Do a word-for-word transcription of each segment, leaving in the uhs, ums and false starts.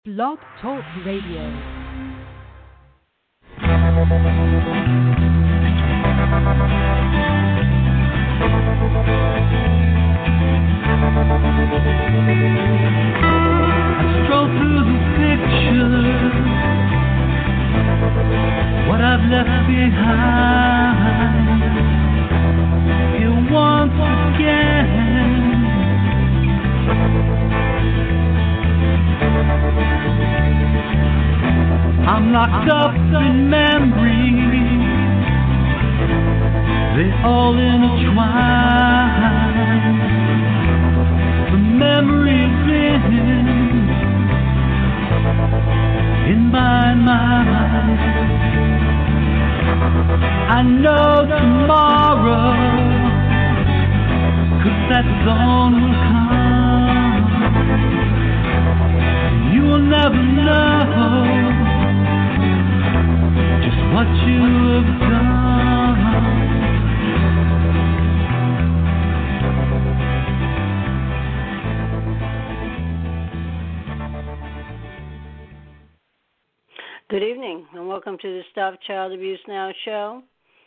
Blog Talk Radio. Stroll through the pictures, what I've left behind. Here once again, I'm locked up in memories, they all intertwine. The memories in in my mind. I know tomorrow, 'cause that dawn will come. You will never know just what you have done. Good evening, and welcome to the Stop Child Abuse Now show.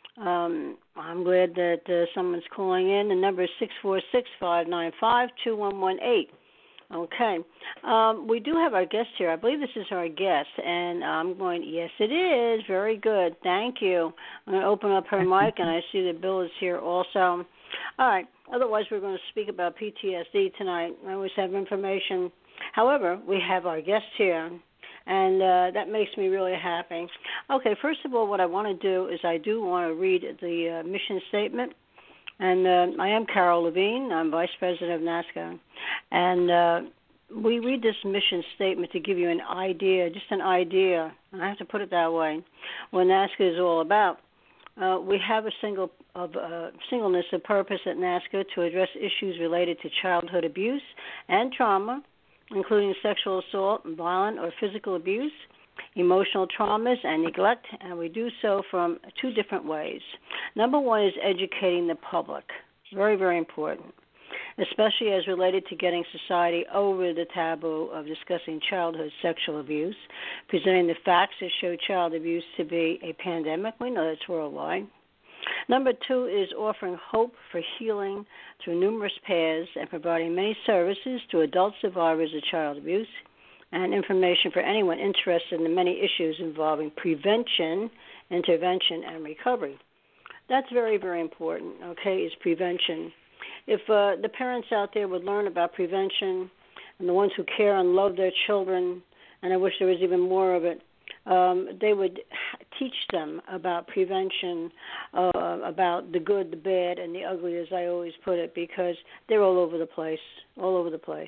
Um, I'm glad that uh, someone's calling in. The number is six four six, five nine five, two one one eight. Okay. Um, we do have our guest here. I believe this is our guest, and I'm going, yes, it is. Very good. Thank you. I'm going to open up her mic, and I see that Bill is here also. All right. Otherwise, we're going to speak about P T S D tonight. I always have information. However, we have our guest here, and uh, that makes me really happy. Okay, first of all, what I want to do is I do want to read the uh, mission statement. And uh, I am Carol Levine. I'm Vice President of NAASCA. And uh, we read this mission statement to give you an idea, just an idea, and I have to put it that way, what NAASCA is all about. Uh, we have a single of uh, singleness of purpose at NAASCA to address issues related to childhood abuse and trauma, including sexual assault, violent or physical abuse, emotional traumas, and neglect, and we do so from two different ways. Number one is educating the public. Very, very important, especially as related to getting society over the taboo of discussing childhood sexual abuse, presenting the facts that show child abuse to be a pandemic. We know that's worldwide. Number two is offering hope for healing through numerous paths and providing many services to adult survivors of child abuse and information for anyone interested in the many issues involving prevention, intervention, and recovery. That's very, very important, okay, is prevention. If uh, the parents out there would learn about prevention and the ones who care and love their children, and I wish there was even more of it, um, they would teach them about prevention, uh, about the good, the bad, and the ugly, as I always put it, because they're all over the place, all over the place.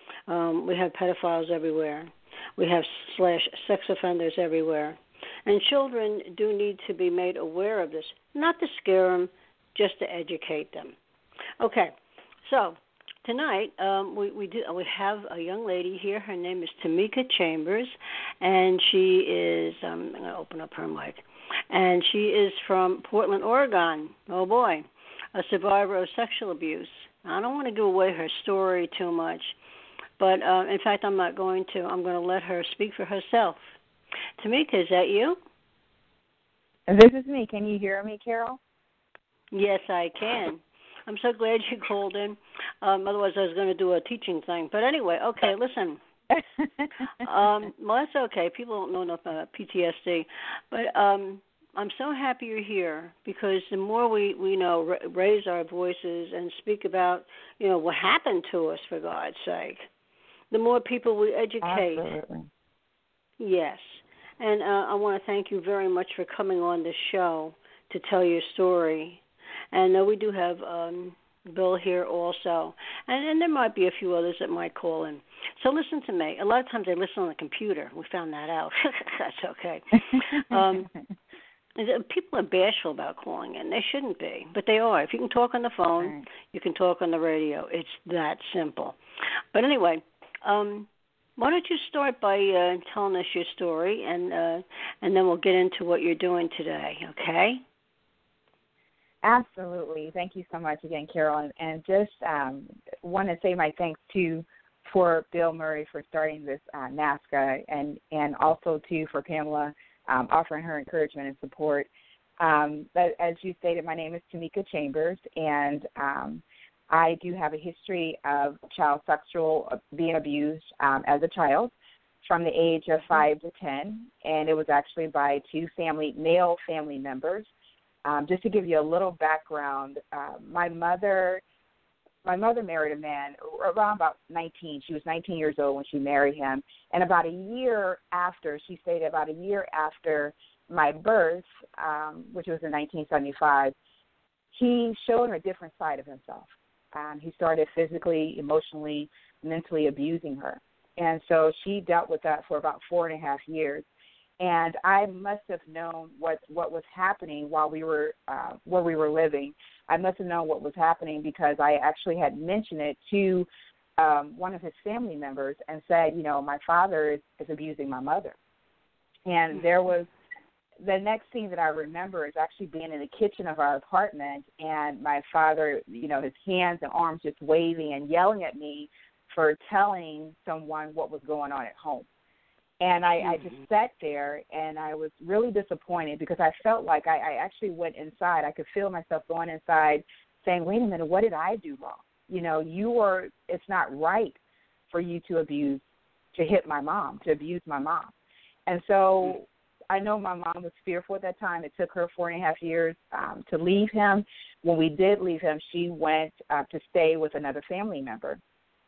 Um, we have pedophiles everywhere. We have slash sex offenders everywhere. And children do need to be made aware of this, not to scare them, just to educate them. Okay, so tonight um, we we, do, we have a young lady here. Her name is Tamika Chambers, and she is, um, I'm going to open up her mic, and she is from Portland, Oregon. Oh, boy, a survivor of sexual abuse. I don't want to give away her story too much. But, uh, in fact, I'm not going to. I'm going to let her speak for herself. Tamika, is that you? This is me. Can you hear me, Carol? Yes, I can. I'm so glad you called in. Um, otherwise, I was going to do a teaching thing. But anyway, okay, listen. um, well, that's okay. People don't know enough about P T S D. But um, I'm so happy you're here because the more we, we know, ra- raise our voices and speak about, you know, what happened to us, for God's sake, the more people we educate. Absolutely. Yes. And uh, I want to thank you very much for coming on the show to tell your story. And uh, we do have um, Bill here also. And, and there might be a few others that might call in. So listen to me. A lot of times I listen on the computer. We found that out. That's okay. Um, people are bashful about calling in. They shouldn't be, but they are. If you can talk on the phone, right, you can talk on the radio. It's that simple. But anyway, um, why don't you start by uh, telling us your story, and uh, and then we'll get into what you're doing today, okay? Absolutely. Thank you so much again, Carol. And, and just um, want to say my thanks to for Bill Murray for starting this uh, NAASCA, and, and also, too, for Pamela um, offering her encouragement and support. Um, but as you stated, my name is Tamika Chambers, and um, I do have a history of child sexual being abused um, as a child from the age of five to ten, and it was actually by two family male family members. Um, just to give you a little background, uh, my mother, my mother married a man around about nineteen. She was nineteen years old when she married him, and about a year after, she stated about a year after my birth, um, which was in nineteen seventy-five, he showed her a different side of himself. Um, he started physically, emotionally, mentally abusing her. And so she dealt with that for about four and a half years. And I must have known what, what was happening while we were uh, where we were living. I must have known what was happening because I actually had mentioned it to um, one of his family members and said, you know, my father is, is abusing my mother. And there was the next thing that I remember is actually being in the kitchen of our apartment and my father, you know, his hands and arms just waving and yelling at me for telling someone what was going on at home. And I, mm-hmm. I just sat there and I was really disappointed because I felt like I, I actually went inside. I could feel myself going inside saying, wait a minute, what did I do wrong? You know, you are, it's not right for you to abuse, to hit my mom, to abuse my mom. And so mm-hmm. I know my mom was fearful at that time. It took her four and a half years um, to leave him. When we did leave him, she went uh, to stay with another family member.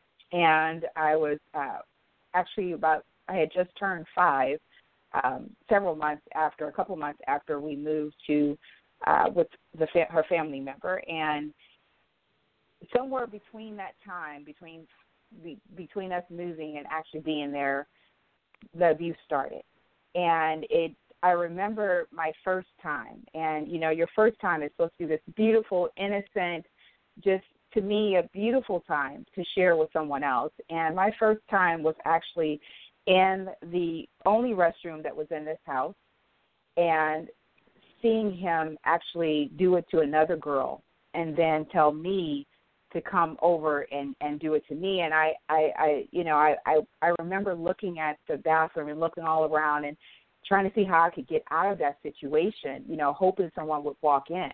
And I was uh, actually about, I had just turned five um, several months after, a couple months after we moved to, uh, with the fa- her family member. And somewhere between that time, between be, between us moving and actually being there, the abuse started. And it, I remember my first time. And, you know, your first time is supposed to be this beautiful, innocent, just to me, a beautiful time to share with someone else. And my first time was actually in the only restroom that was in this house and seeing him actually do it to another girl and then tell me to come over and, and do it to me. And I, I, I you know, I, I, I remember looking at the bathroom and looking all around and trying to see how I could get out of that situation, you know, hoping someone would walk in.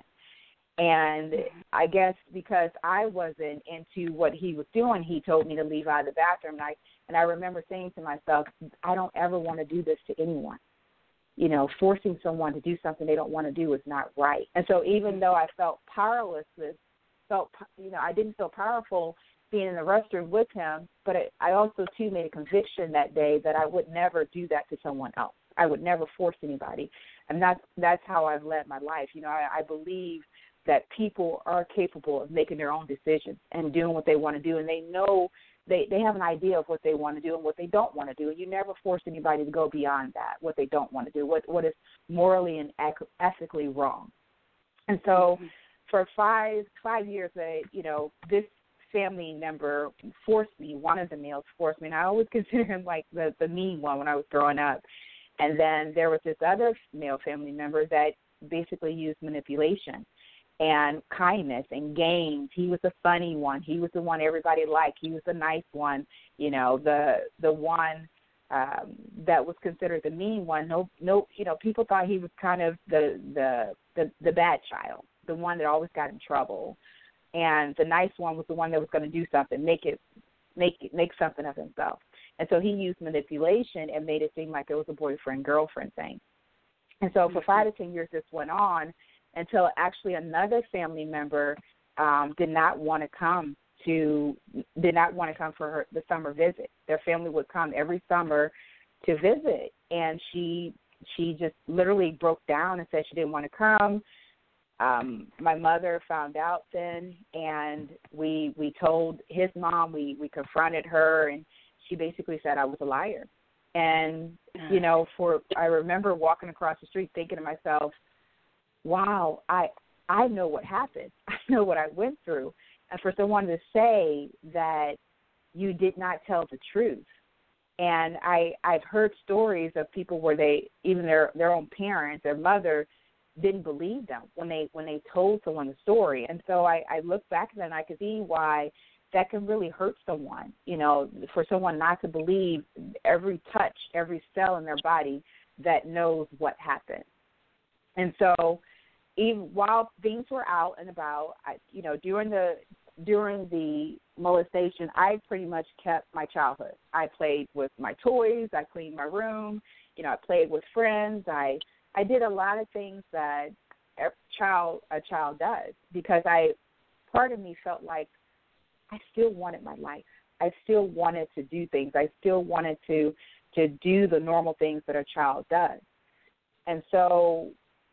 And I guess because I wasn't into what he was doing, he told me to leave out of the bathroom. And I, and I remember saying to myself, I don't ever want to do this to anyone. You know, forcing someone to do something they don't want to do is not right. And so even though I felt powerlessness, felt, you know, I didn't feel powerful being in the restroom with him, but it, I also, too, made a conviction that day that I would never do that to someone else. I would never force anybody. And that's, that's how I've led my life. You know, I, I believe that people are capable of making their own decisions and doing what they want to do, and they know they, they have an idea of what they want to do and what they don't want to do. And you never force anybody to go beyond that, what they don't want to do, what what is morally and ethically wrong. And so mm-hmm. for five five years, uh, you know, this family member forced me, one of the males forced me, and I always considered him like the, the mean one when I was growing up. And then there was this other male family member that basically used manipulation and kindness and games. He was the funny one. He was the one everybody liked. He was the nice one, you know, the the one um, that was considered the mean one. No, no, you know, people thought he was kind of the the the, the bad child, the one that always got in trouble. And the nice one was the one that was going to do something, make it, make it, make something of himself. And so he used manipulation and made it seem like it was a boyfriend-girlfriend thing. And so for five to ten years, this went on until actually another family member um, did not want to come to did not want to come for her, the summer visit. Their family would come every summer to visit, and she she just literally broke down and said she didn't want to come. Um, my mother found out then, and we we told his mom. We we confronted her, and she basically said I was a liar. And you know, for I remember walking across the street thinking to myself, wow, I I know what happened. I know what I went through. And for someone to say that you did not tell the truth. And I, I've heard stories of people where they, even their, their own parents, their mother, didn't believe them when they when they told someone the story. And so I, I look back then and I could see why that can really hurt someone, you know, for someone not to believe every touch, every cell in their body that knows what happened. And so even while things were out and about, I, you know, during the during the molestation, I pretty much kept my childhood. I played with my toys. I cleaned my room. You know, I played with friends. I I did a lot of things that a child a child does because I part of me felt like I still wanted my life. I still wanted to do things. I still wanted to to do the normal things that a child does. And so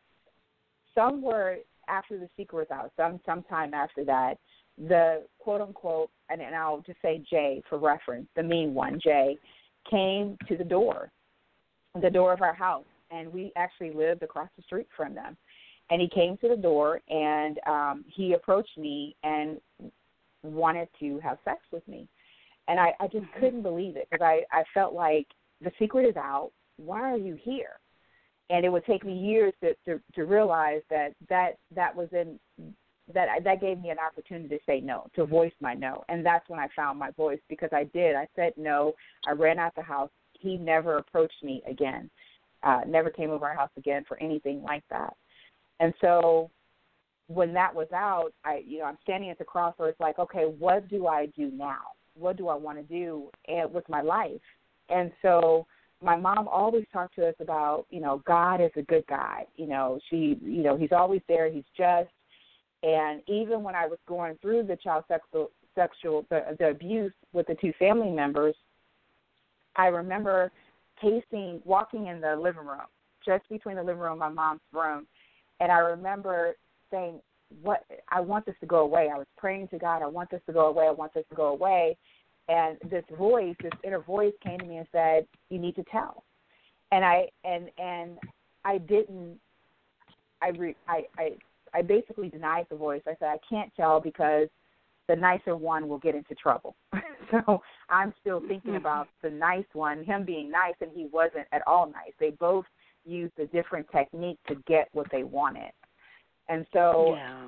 somewhere after the secret was out, some sometime after that, the quote unquote, and, and I'll just say Jay for reference, the mean one, Jay, came to the door, the door of our house, and we actually lived across the street from them. And he came to the door, and um, he approached me and wanted to have sex with me. And I, I just couldn't believe it because I, I felt like the secret is out. Why are you here? And it would take me years to, to, to realize that that, that was in that that gave me an opportunity to say no, to voice my no. And that's when I found my voice because I did. I said no. I ran out the house. He never approached me again, uh, never came over our house again for anything like that. And so when that was out, I, you know, I'm standing at the crossroads like, okay, what do I do now? What do I want to do with my life? And so my mom always talked to us about, you know, God is a good guy. You know, she, you know, he's always there. He's just. And even when I was going through the child sexual, sexual the, the abuse with the two family members, I remember pacing, walking in the living room, just between the living room and my mom's room, and I remember saying, "What? I want this to go away." I was praying to God, "I want this to go away. I want this to go away." And this voice, this inner voice, came to me and said, "You need to tell." And I and and I didn't. I re, I. I I basically denied the voice. I said, I can't tell because the nicer one will get into trouble. So I'm still thinking about the nice one, him being nice, and he wasn't at all nice. They both used a different technique to get what they wanted. And so yeah.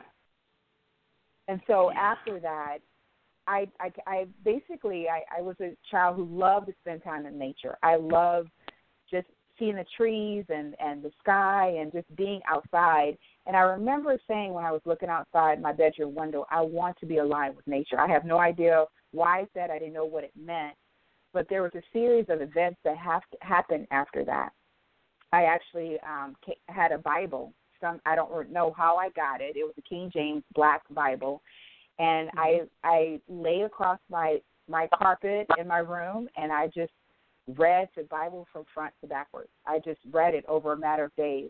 and so yeah. after that, I, I, I basically, I, I was a child who loved to spend time in nature. I loved just seeing the trees and, and the sky and just being outside. And I remember saying when I was looking outside my bedroom window, I want to be aligned with nature. I have no idea why I said I didn't know what it meant, but there was a series of events that have to happen after that. I actually um, had a Bible. Some I don't know how I got it. It was a King James Black Bible, and mm-hmm. I I lay across my my carpet in my room, and I just read the Bible from front to backwards. I just read it over a matter of days.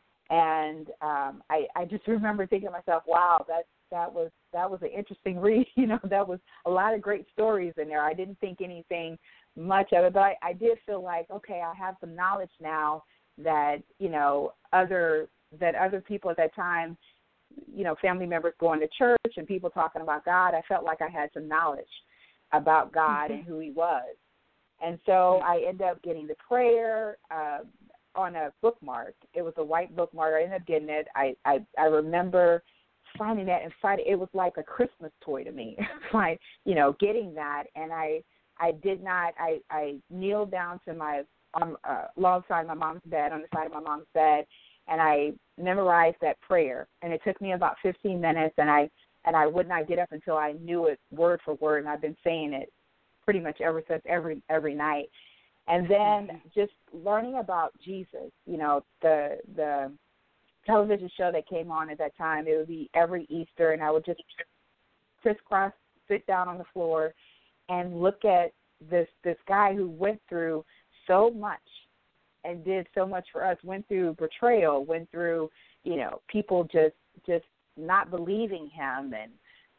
And um, I, I just remember thinking to myself, wow, that that was that was an interesting read. You know, that was a lot of great stories in there. I didn't think anything much of it, but I, I did feel like, okay, I have some knowledge now that, you know, other that other people at that time, you know, family members going to church and people talking about God, I felt like I had some knowledge about God mm-hmm. and who he was. And so I ended up getting the prayer uh, on a bookmark. It was a white bookmark. I ended up getting it. I, I, I remember finding that inside. It was like a Christmas toy to me, like, you know, getting that. And I I did not, I, I kneeled down to my, um, uh, alongside my mom's bed, on the side of my mom's bed, and I memorized that prayer. And it took me about fifteen minutes, and I and I would not get up until I knew it word for word, and I've been saying it pretty much ever since, every every night. And then just learning about Jesus, you know, the the television show that came on at that time, it would be every Easter, and I would just crisscross, sit down on the floor and look at this this guy who went through so much and did so much for us, went through betrayal, went through, you know, people just just not believing him and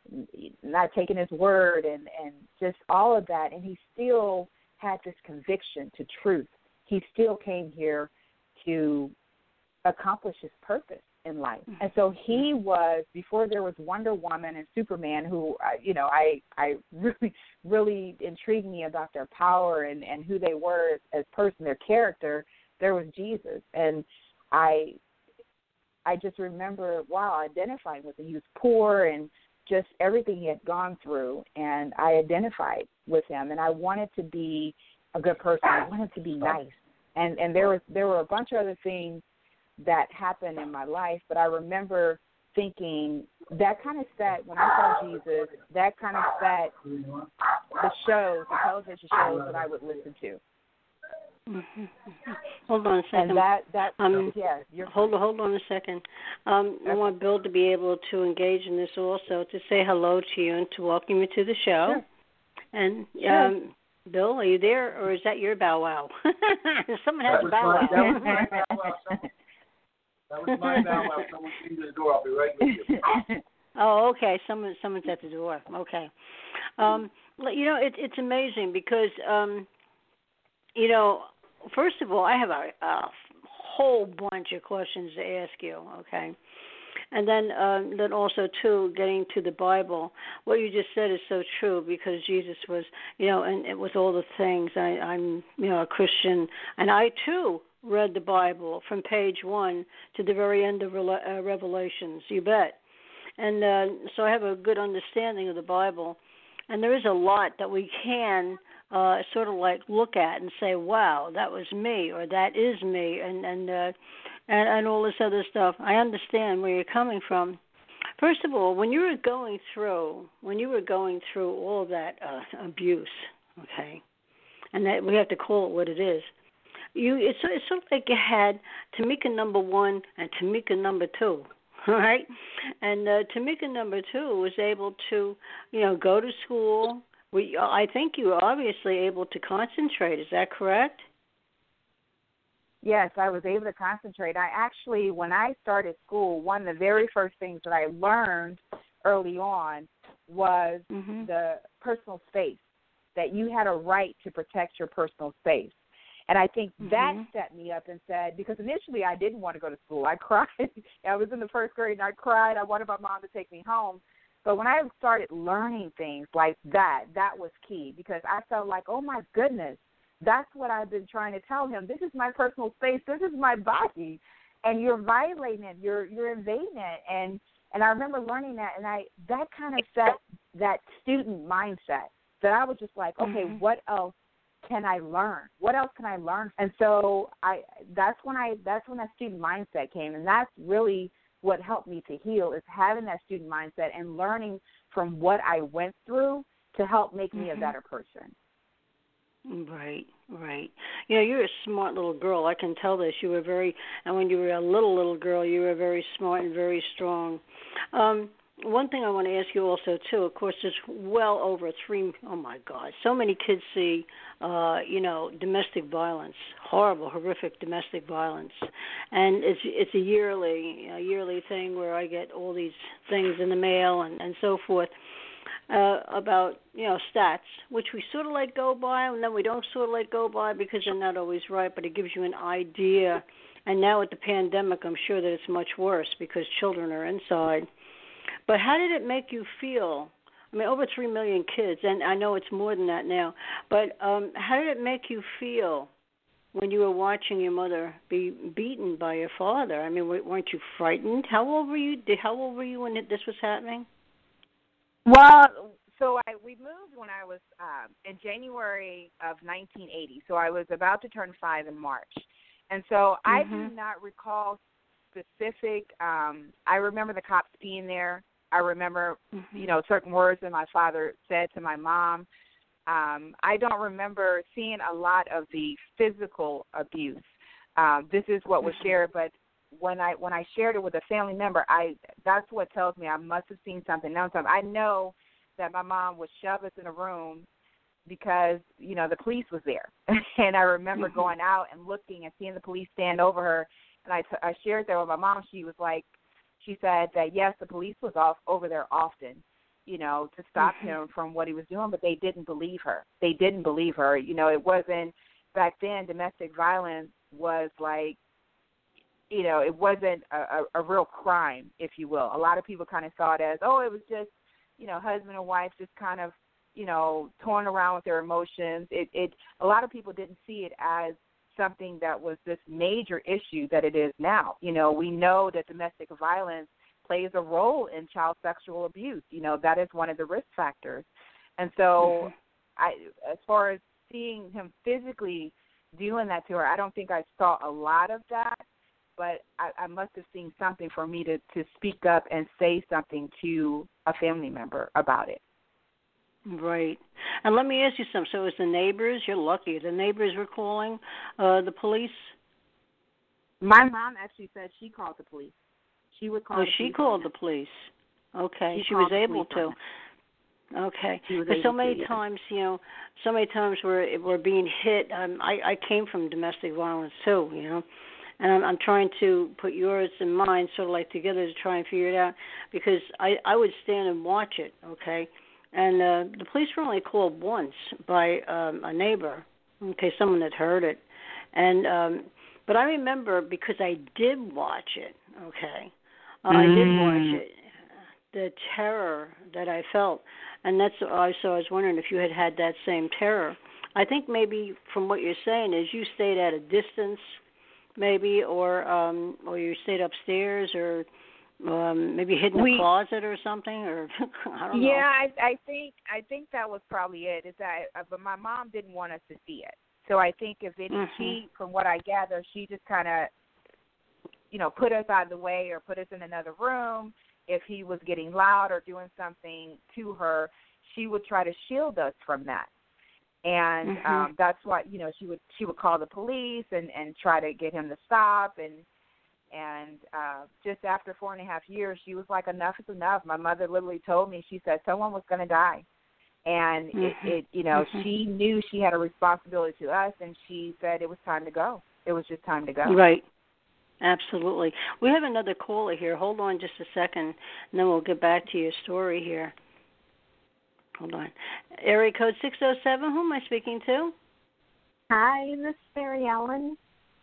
not taking his word and, and just all of that. And he still had this conviction to truth. He still came here to accomplish his purpose in life. And so he was, before there was Wonder Woman and Superman, who, uh, you know, I, I really, really intrigued me about their power and, and who they were as, as person, their character, there was Jesus. And I I just remember, wow, identifying with him. He was poor and just everything he had gone through, and I identified with him, and I wanted to be a good person. I wanted to be nice. And and there was there were a bunch of other things that happened in my life, but I remember thinking that kind of set, when I saw Jesus, that kind of set the shows, the television shows that I would listen to. Mm-hmm. Hold on a second. And that, that um, yeah, you're hold, hold on a second. Um, I want Bill to be able to engage in this also, to say hello to you and to welcome you to the show. Sure. And sure. Um, Bill, are you there, or is that your bow wow? Someone has a bow wow. That was my bow wow. Someone, that was my bow wow. Someone came to the door. I'll be right with you. Oh, okay. Someone, someone's at the door. Okay. Um, you know, it, it's amazing because, um, you know, first of all, I have a, a whole bunch of questions to ask you. Okay. And then, uh, then also, too, getting to the Bible, what you just said is so true because Jesus was, you know, and it was all the things. I, I'm, you know, a Christian, and I, too, read the Bible from page one to the very end of uh, Revelations, you bet. And uh, so I have a good understanding of the Bible. And there is a lot that we can uh, sort of like look at and say, wow, that was me, or that is me, and, and uh And, and all this other stuff. I understand where you're coming from. First of all, when you were going through, when you were going through all that uh, abuse, okay, and that we have to call it what it is. You, it's, it's sort of like you had Tamika number one and Tamika number two, all right? And uh, Tamika number two was able to, you know, go to school. We, I think you were obviously able to concentrate. Is that correct? Yes, I was able to concentrate. I actually, when I started school, one of the very first things that I learned early on was mm-hmm. the personal space, that you had a right to protect your personal space. And I think mm-hmm. that set me up and said, because initially I didn't want to go to school. I cried. I was in the first grade and I cried. I wanted my mom to take me home. But when I started learning things like that, that was key because I felt like, oh, my goodness. That's what I've been trying to tell him. This is my personal space. This is my body, and you're violating it. You're you're invading it. And and I remember learning that, and I that kind of set that student mindset that I was just like, okay, mm-hmm. what else can I learn? What else can I learn? And so I that's when I that's when that student mindset came, and that's really what helped me to heal is having that student mindset and learning from what I went through to help make mm-hmm. me a better person. Right, right. You know, you're a smart little girl. I can tell this. You were very, and when you were a little, little girl, you were very smart and very strong. Um, one thing I want to ask you also, too, of course, there's well over three, oh, my God, so many kids see, uh, you know, domestic violence, horrible, horrific domestic violence. And it's it's a yearly, a yearly thing where I get all these things in the mail and, and so forth. Uh, about, you know, stats, which we sort of let go by, and then we don't sort of let go by because they're not always right, but it gives you an idea. And now with the pandemic, I'm sure that it's much worse because children are inside. But how did it make you feel? I mean, over three million kids, and I know it's more than that now, but um, how did it make you feel when you were watching your mother be beaten by your father? I mean, weren't you frightened? How old were you? How old were you when this was happening? Well, so I we moved when I was um, in January of nineteen eighty. So I was about to turn five in March, and so mm-hmm. I do not recall specific. Um, I remember the cops being there. I remember, mm-hmm. you know, certain words that my father said to my mom. Um, I don't remember seeing a lot of the physical abuse. Um, this is what was shared, but. When I when I shared it with a family member, I that's what tells me I must have seen something. Now, I know that my mom would shove us in a room because, you know, the police was there. And I remember mm-hmm. going out and looking and seeing the police stand over her. And I, t- I shared that with my mom. She was like, she said that, yes, the police was off over there often, you know, to stop mm-hmm. him from what he was doing, but they didn't believe her. They didn't believe her. You know, it wasn't, back then, domestic violence was like, you know, it wasn't a, a, a real crime, if you will. A lot of people kind of saw it as, oh, it was just, you know, husband and wife just kind of, you know, toying around with their emotions. It, it, a lot of people didn't see it as something that was this major issue that it is now. You know, we know that domestic violence plays a role in child sexual abuse. You know, that is one of the risk factors. And so Mm-hmm. I, as far as seeing him physically doing that to her, I don't think I saw a lot of that, but I, I must have seen something for me to, to speak up and say something to a family member about it. Right. And let me ask you something. So it was the neighbors? You're lucky. The neighbors were calling uh, the police? My mom actually said she called the police. She would call Oh, the she police called the police. Okay. She She was called the able police on to. Okay. She was Because so able many to, yeah. times, you know, so many times we're we're being hit. Um, I I came from domestic violence too, you know, and I'm I'm trying to put yours and mine sort of like together to try and figure it out because I I would stand and watch it, okay, and uh, the police were only called once by um, a neighbor, okay, someone that heard it, and um, but I remember because I did watch it, okay, uh, mm. I did watch it. The terror that I felt, and that's why so I was wondering if you had had that same terror. I think maybe from what you're saying is you stayed at a distance, maybe, or um, or you stayed upstairs, or um, maybe hid in We- a closet or something, or I don't know. Yeah, I, I think I think that was probably it. Is that, uh, but my mom didn't want us to see it. So I think if it, Mm-hmm. she, from what I gather, she just kind of, you know, put us out of the way or put us in another room. If he was getting loud or doing something to her, she would try to shield us from that. And Mm-hmm. um, that's why, you know, she would she would call the police and, and try to get him to stop. And and uh, just after four and a half years, she was like, enough is enough. My mother literally told me, she said, someone was going to die. And Mm-hmm. it, it, you know, Mm-hmm. she knew she had a responsibility to us, and she said it was time to go. It was just time to go. Right. Absolutely. We have another caller here. Hold on just a second, and then we'll get back to your story here. Hold on. Area code six oh seven, who am I speaking to? Hi, this is Mary Ellen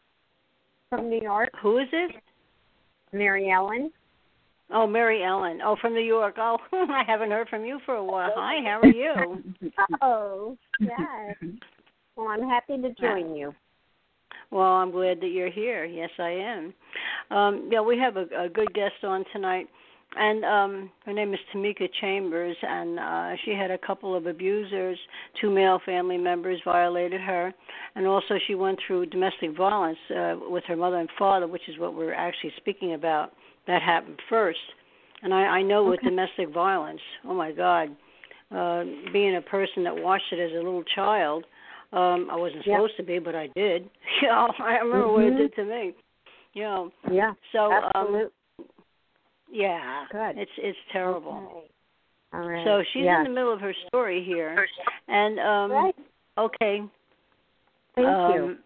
from New York. Who is it? Mary Ellen. Oh, Mary Ellen. Oh, from New York. Oh, I haven't heard from you for a while. Hi, how are you? Oh, yes. Well, I'm happy to join you. Well, I'm glad that you're here. Yes, I am. Um, yeah, we have a, a good guest on tonight, and um, her name is Tamika Chambers, and uh, she had a couple of abusers. Two male family members violated her, and also she went through domestic violence uh, with her mother and father, which is what we're actually speaking about. That happened first. And I, I know with Okay. domestic violence, oh, my God, uh, being a person that watched it as a little child, Um, I wasn't Yeah. supposed to be, but I did. You know, I remember mm-hmm. what it did to me. You know. Yeah. So, absolutely. um, yeah, Good. it's it's terrible. Okay. All right. So she's yes. in the middle of her story here, and um, Right. okay. Thank um, you.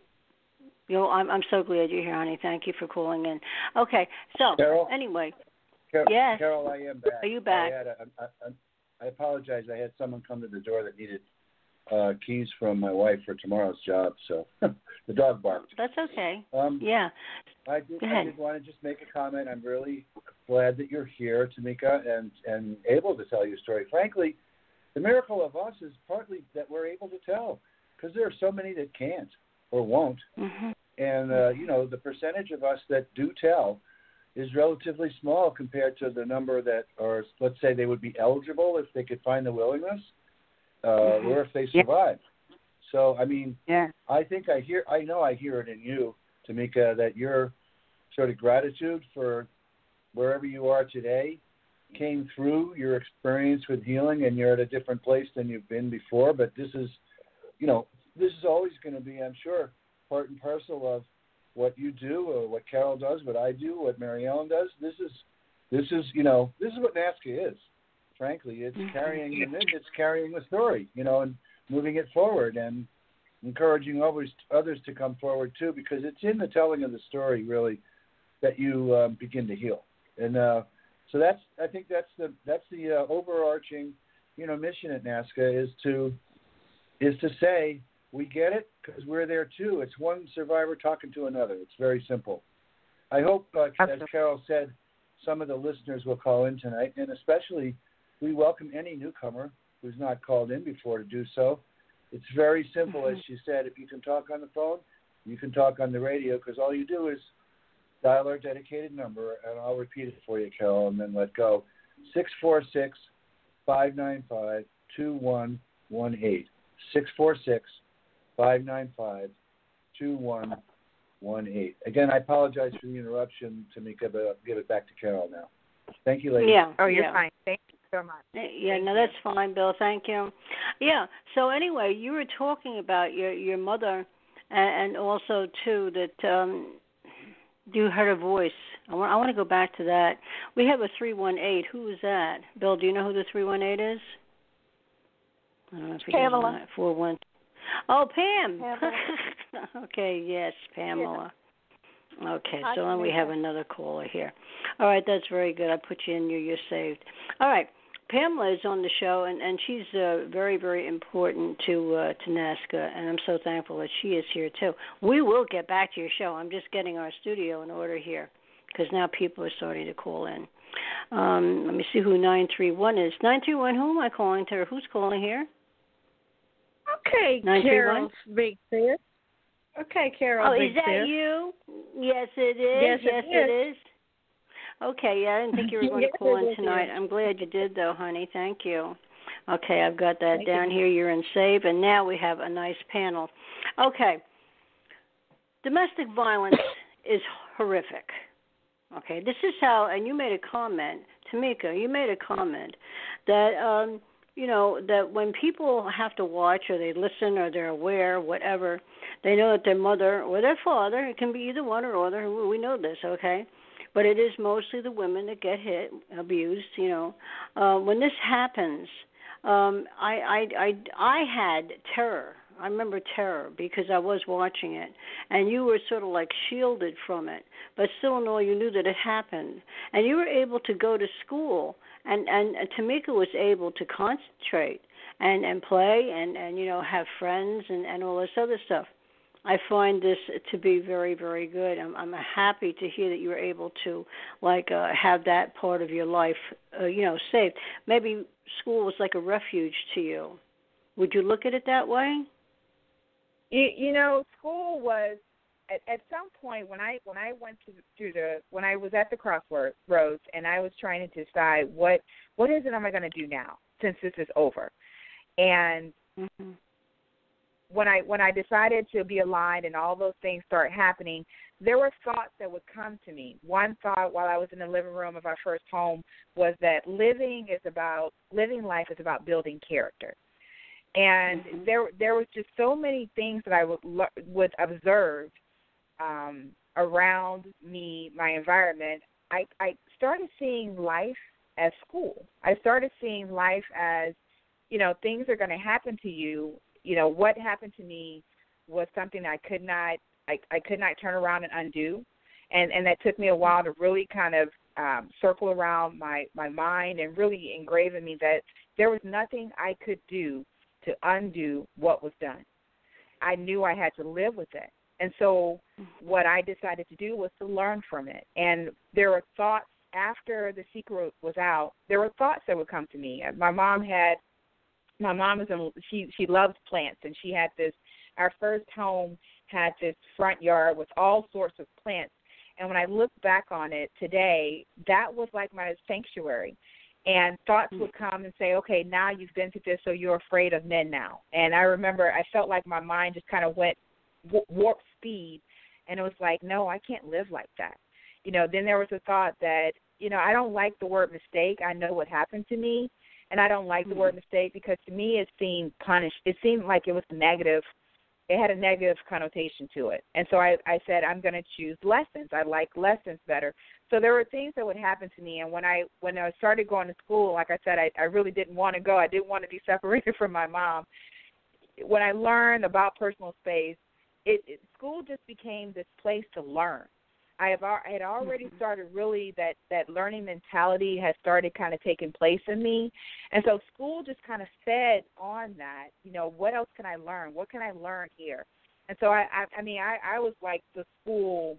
You know, I'm I'm so glad you're here, honey. Thank you for calling in. Okay, so Carol? anyway, Car- yes. Carol, I am back. Are you back? I, had a, I, I, I apologize. I had someone come to the door that needed uh, keys from my wife for tomorrow's job, so the dog barked. That's okay. Um, Yeah. I did, Go I ahead. did want to just make a comment. I'm really glad that you're here, Tamika, and, and able to tell your story. Frankly, the miracle of us is partly that we're able to tell, because there are so many that can't or won't. Mhm. And, uh, you know, the percentage of us that do tell is relatively small compared to the number that are, let's say, they would be eligible if they could find the willingness, uh, Mhm. or if they Yeah. survive. So, I mean, Yeah. I think I hear, I know I hear it in you, Tamika, that your sort of gratitude for wherever you are today came through your experience with healing, and you're at a different place than you've been before. But this is, you know, this is always going to be, I'm sure, part and parcel of what you do, or what Carol does, what I do, what Mary Ellen does. This is, this is, you know, this is what NAASCA is. Frankly, it's Mhm. carrying, it's carrying the story, you know, and moving it forward, and encouraging others, others to come forward too, because it's in the telling of the story, really, that you um, begin to heal. And uh, so that's, I think that's the that's the uh, overarching, you know, mission at NAASCA is to is to say, we get it because we're there too. It's one survivor talking to another. It's very simple. I hope, uh, as Absolutely. Carol said, some of the listeners will call in tonight, and especially we welcome any newcomer who's not called in before to do so. It's very simple, Mhm. as she said. If you can talk on the phone, you can talk on the radio, because all you do is dial our dedicated number, and I'll repeat it for you, Carol, and then let go. six four six, five nine five, two one one eight. six four six, five nine five, two one one eight. Again, I apologize for the interruption, Tamika, but I'll give it back to Carol now. Thank you, ladies. Yeah. Oh, you're yeah. fine. Thank you so much. Yeah, Thank no, you. that's fine, Bill. Thank you. Yeah. So anyway, you were talking about your your mother, and, and also too that um, you heard a voice. I want I want to go back to that. We have a three one eight. Who is that? Bill, do you know who the three one eight is? I don't know if he Pamela. does or not. Four one. Oh, Pam. Pamela. Okay. Yes, Pamela. Okay, Hi, so then we have Tamika. another caller here. All right, that's very good. I put you in, you're, you're saved. All right, Pamela is on the show, and, and she's uh, very, very important to uh, to NAASCA, and I'm so thankful that she is here, too. We will get back to your show. I'm just getting our studio in order here, because now people are starting to call in. Um, let me see who nine three one is. nine three one, who am I calling to? Who's calling here? Okay, nine three one? Carol's Big Sis. Okay, Carol. Oh, Big is that Sis. you? Yes, it is. Yes, yes, it is. it is. Okay, yeah, I didn't think you were going Yes, to call it in is. tonight. I'm glad you did, though, honey. Thank you. Okay, I've got that Thank down you. here. You're in save, and now we have a nice panel. Okay, domestic violence is horrific. Okay, this is how, and you made a comment, Tamika, you made a comment that, um, you know, that when people have to watch or they listen or they're aware, whatever, they know that their mother or their father, it can be either one or other, we know this, okay? But it is mostly the women that get hit, abused, you know. Uh, when this happens, um, I, I, I, I had terror. I remember terror because I was watching it, and you were sort of like shielded from it, but still in all you knew that it happened. And you were able to go to school, and, and, and Tamika was able to concentrate and, and play and, and, you know, have friends and, and all this other stuff. I find this to be very, very good. I'm, I'm happy to hear that you were able to, like, uh, have that part of your life, uh, you know, saved. Maybe school was like a refuge to you. Would you look at it that way? You, you know, school was at, at some point when I when I went to through the when I was at the crossroads and I was trying to decide what what is it am I going to do now since this is over, and mm-hmm. when I when I decided to be aligned and all those things start happening, there were thoughts that would come to me. One thought while I was in the living room of our first home was that living is about living life is about building character. And mm-hmm. there there was just so many things that I would would observe um, around me, my environment. I, I started seeing life as school. I started seeing life as, you know, things are going to happen to you. You know, what happened to me was something I could not I, I could not turn around and undo. And, and that took me a while to really kind of um, circle around my, my mind and really engrave in me that there was nothing I could do to undo what was done. I knew I had to live with it. And so what I decided to do was to learn from it. And there were thoughts after The Secret was out, there were thoughts that would come to me. My mom had, my mom is a, she, she loves plants, and she had this, our first home had this front yard with all sorts of plants. And when I look back on it today, that was like my sanctuary. And thoughts would come and say, okay, now you've been to this, so you're afraid of men now. And I remember I felt like my mind just kind of went warp speed, and it was like, no, I can't live like that. You know, then there was a thought that, you know, I don't like the word mistake. I know what happened to me, and I don't like the mm-hmm. word mistake because to me it seemed punished. It seemed like it was negative. It had a negative connotation to it. And so I, I said, I'm going to choose lessons. I like lessons better. So there were things that would happen to me. And when I when I started going to school, like I said, I, I really didn't want to go. I didn't want to be separated from my mom. When I learned about personal space, it, it school just became this place to learn. I have I had already mm-hmm. started really that, that learning mentality has started kind of taking place in me. And so school just kind of fed on that. You know, what else can I learn? What can I learn here? And so, I, I, I mean, I, I was like the school,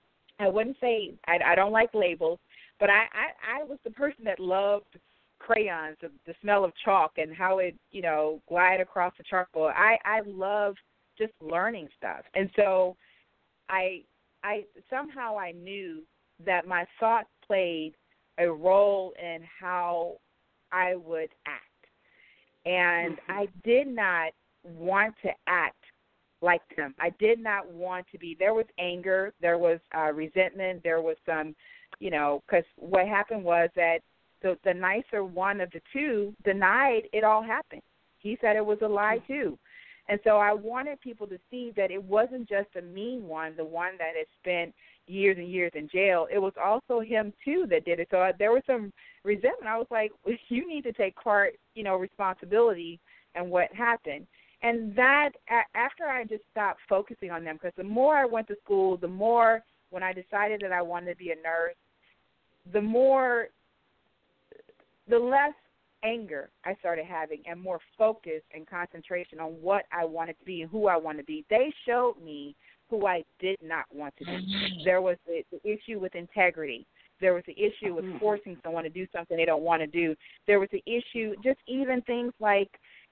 I wouldn't say, I, I don't like labels, but I, I, I was the person that loved crayons, the, the smell of chalk and how it, you know, glide across the chalkboard. I, I love just learning stuff. And so I I somehow I knew that my thoughts played a role in how I would act. And mm-hmm. I did not want to act like them. I did not want to be. There was anger. There was uh, resentment. There was some, you know, because what happened was that the, the nicer one of the two denied it all happened. He said it was a lie, too. And so I wanted people to see that it wasn't just a mean one, the one that had spent years and years in jail. It was also him, too, that did it. So uh, there was some resentment. I was like, you need to take part, you know, responsibility in what happened. And that, after I just stopped focusing on them, because the more I went to school, the more, when I decided that I wanted to be a nurse, the more, the less anger I started having and more focus and concentration on what I wanted to be and who I wanted to be. They showed me who I did not want to be. There was the, the issue with integrity. There was the issue with forcing someone to do something they don't want to do. There was the issue, just even things like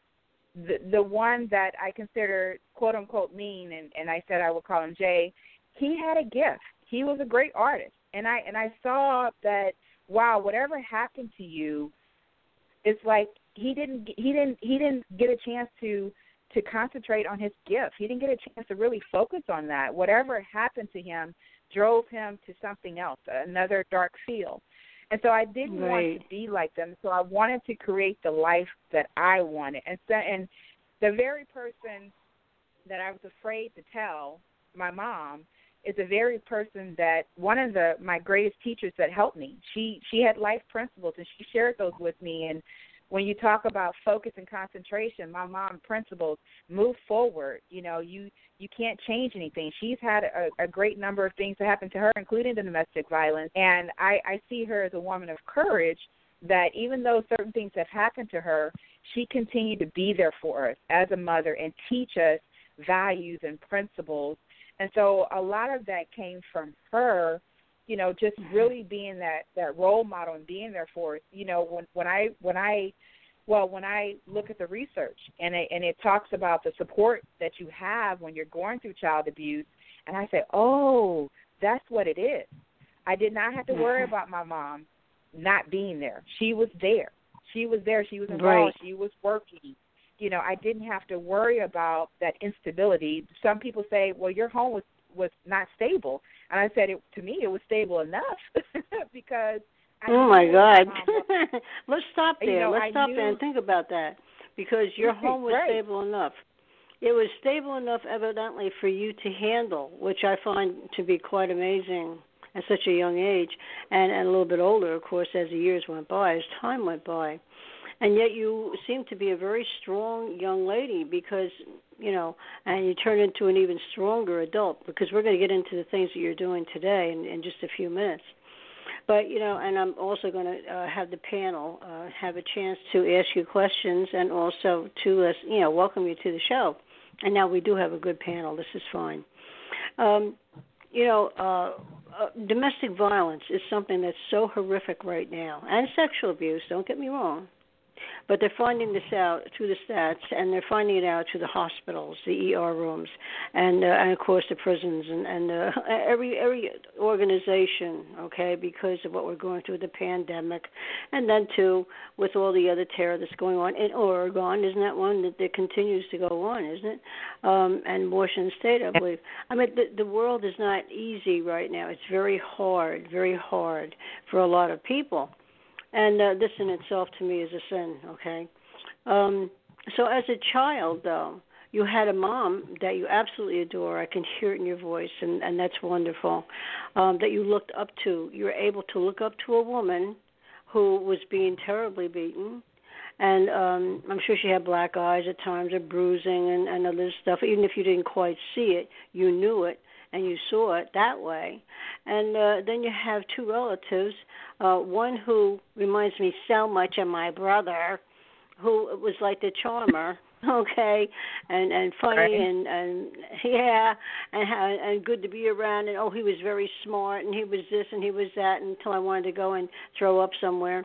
the the one that I consider quote unquote mean, and, and I said I would call him Jay. He had a gift. He was a great artist, and I and I saw that, wow, whatever happened to you, it's like he didn't he didn't he didn't get a chance to to concentrate on his gift. He didn't get a chance to really focus on that. Whatever happened to him drove him to something else, another dark field. And so I didn't right. want to be like them. So I wanted to create the life that I wanted. And so, and the very person that I was afraid to tell, my mom, is the very person that one of the my greatest teachers that helped me. She she had life principles, and she shared those with me. And when you talk about focus and concentration, my mom principles, move forward. You know, you you can't change anything. She's had a, a great number of things that happen to her, including the domestic violence. And I, I see her as a woman of courage that even though certain things have happened to her, she continued to be there for us as a mother and teach us values and principles. And so a lot of that came from her, you know, just really being that, that role model and being there for us. You know, when, when I when I Well, when I look at the research and it, and it talks about the support that you have when you're going through child abuse, and I say, oh, that's what it is. I did not have to worry about my mom not being there. She was there. She was there. She was involved. Right. She was working. You know, I didn't have to worry about that instability. Some people say, well, your home was, was not stable. And I said, it, to me, it was stable enough because I oh, my God. Let's stop there. You know, Let's I stop knew... there and think about that, because your home was right. stable enough. It was stable enough, evidently, for you to handle, which I find to be quite amazing at such a young age, and, and a little bit older, of course, as the years went by, as time went by. And yet you seem to be a very strong young lady because, you know, and you turn into an even stronger adult, because we're going to get into the things that you're doing today in, in just a few minutes. But, you know, and I'm also going to uh, have the panel uh, have a chance to ask you questions and also to, uh, you know, welcome you to the show. And now we do have a good panel. This is fine. Um, you know, uh, uh, domestic violence is something that's so horrific right now, and sexual abuse, don't get me wrong. But they're finding this out through the stats, and they're finding it out through the hospitals, the E R rooms, and uh, and of course the prisons, and and uh, every every organization, okay, because of what we're going through, the pandemic, and then too with all the other terror that's going on in Oregon. Isn't that one that, that continues to go on? Isn't it? Um, and Washington State, I believe. I mean, the the world is not easy right now. It's very hard, very hard for a lot of people. And uh, this in itself to me is a sin, okay? Um, so as a child, though, you had a mom that you absolutely adore. I can hear it in your voice, and, and that's wonderful, um, that you looked up to. You were able to look up to a woman who was being terribly beaten. And um, I'm sure she had black eyes at times, or bruising and, and other stuff. Even if you didn't quite see it, you knew it. And you saw it that way. And uh, then you have two relatives, uh, one who reminds me so much of my brother, who was like the charmer, okay, and, and funny right. and, and, yeah, and, and good to be around. And, oh, he was very smart, and he was this and he was that until I wanted to go and throw up somewhere.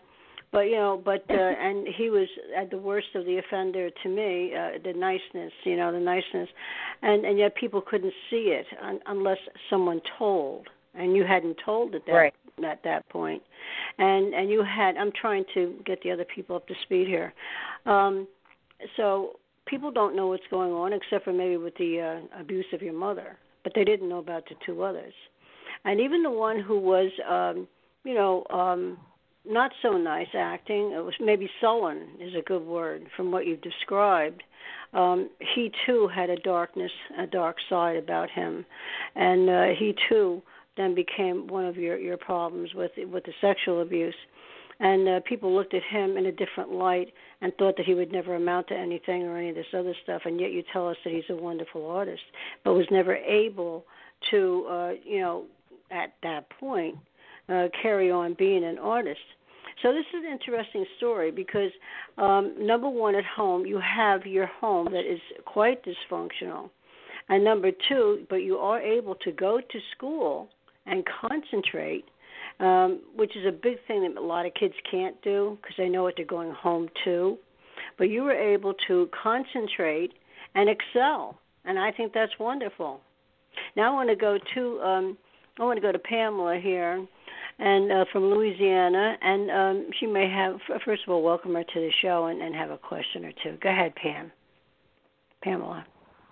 But you know, but uh, and he was at the worst of the offender to me. Uh, the niceness, you know, the niceness, and and yet people couldn't see it un- unless someone told, and you hadn't told at that right. at that point, and and you had. I'm trying to get the other people up to speed here, um, so people don't know what's going on except for maybe with the uh, abuse of your mother, but they didn't know about the two others, and even the one who was, um, you know. Um, not so nice acting. It was maybe sullen is a good word from what you've described. Um, he too had a darkness, a dark side about him, and uh, he too then became one of your, your problems with with the sexual abuse. And uh, people looked at him in a different light and thought that he would never amount to anything or any of this other stuff. And yet you tell us that he's a wonderful artist, but was never able to, uh, you know, at that point. Uh, carry on being an artist. So this is an interesting story because, um, number one, at home, you have your home that is quite dysfunctional. And number two, but you are able to go to school and concentrate, um, which is a big thing that a lot of kids can't do because they know what they're going home to. But you were able to concentrate and excel, and I think that's wonderful. Now I want to go to um, I want to go to Pamela here. And uh, from Louisiana, and um, she may have, first of all, welcome her to the show and, and have a question or two. Go ahead, Pam. Pamela.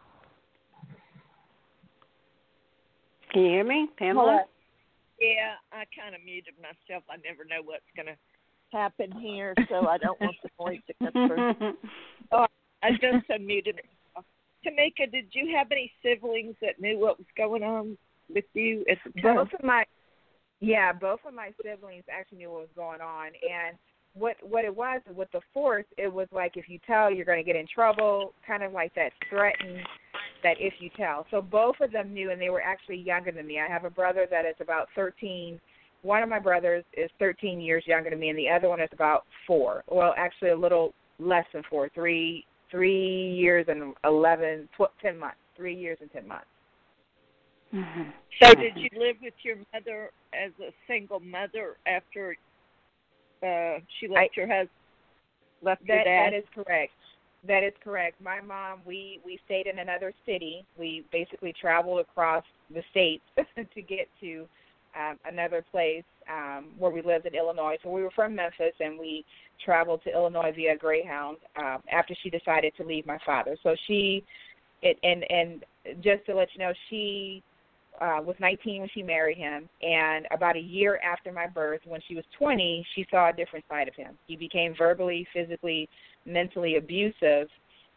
Can you hear me, Pamela? Yeah, I kind of muted myself. I never know what's going to happen here, so I don't want the voice to come through. Oh, I just unmuted it. Tamika, did you have any siblings that knew what was going on with you at the time? Both of my Yeah, both of my siblings actually knew what was going on, and what what it was with the force, it was like if you tell, you're going to get in trouble, kind of like that threaten that if you tell. So both of them knew, and they were actually younger than me. I have a brother that is about thirteen. One of my brothers is thirteen years younger than me, and the other one is about four. Well, actually a little less than four, three three years and eleven, twelve, ten months, three years and ten months. Mm-hmm. So did you live with your mother as a single mother after uh, she left I, your husband, left that, your dad? That is correct. That is correct. My mom, we, we stayed in another city. We basically traveled across the state to get to um, another place um, where we lived in Illinois. So we were from Memphis, and we traveled to Illinois via Greyhound um, after she decided to leave my father. So she, it, and and just to let you know, she Uh, was nineteen when she married him, and about a year after my birth, when she was twenty, she saw a different side of him. He became verbally, physically, mentally abusive,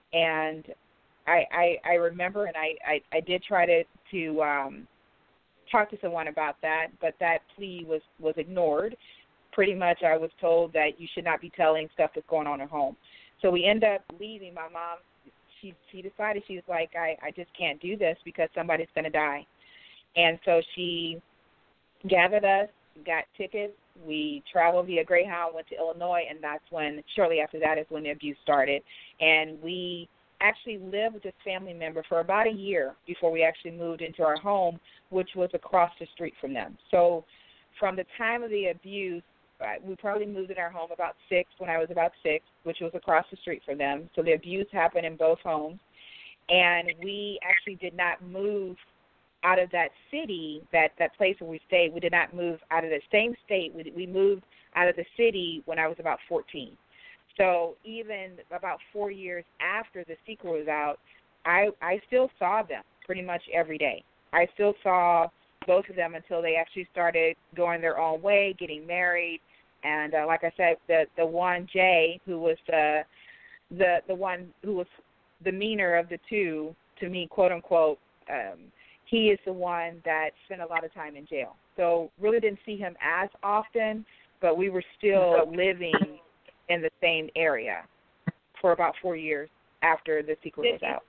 and I I, I remember, and I, I, I did try to, to um, talk to someone about that, but that plea was, was ignored. Pretty much I was told that you should not be telling stuff that's going on at home. So we end up leaving. My mom, she, she decided, she was like, I, I just can't do this because somebody's going to die. And so she gathered us, got tickets. We traveled via Greyhound, went to Illinois, and that's when, shortly after that is when the abuse started. And we actually lived with this family member for about a year before we actually moved into our home, which was across the street from them. So from the time of the abuse, we probably moved in our home about six, when I was about six, which was across the street from them. So the abuse happened in both homes. And we actually did not move out of that city, that, that place where we stayed. We did not move out of the same state. We, we moved out of the city when I was about fourteen. So even about four years after the sequel was out, I, I still saw them pretty much every day. I still saw both of them until they actually started going their own way, getting married. And uh, like I said, the, the one, Jay, who was the, the, the one who was the meaner of the two, to me, quote, unquote, um, he is the one that spent a lot of time in jail. So really didn't see him as often, but we were still living in the same area for about four years after the sequel did was he, out.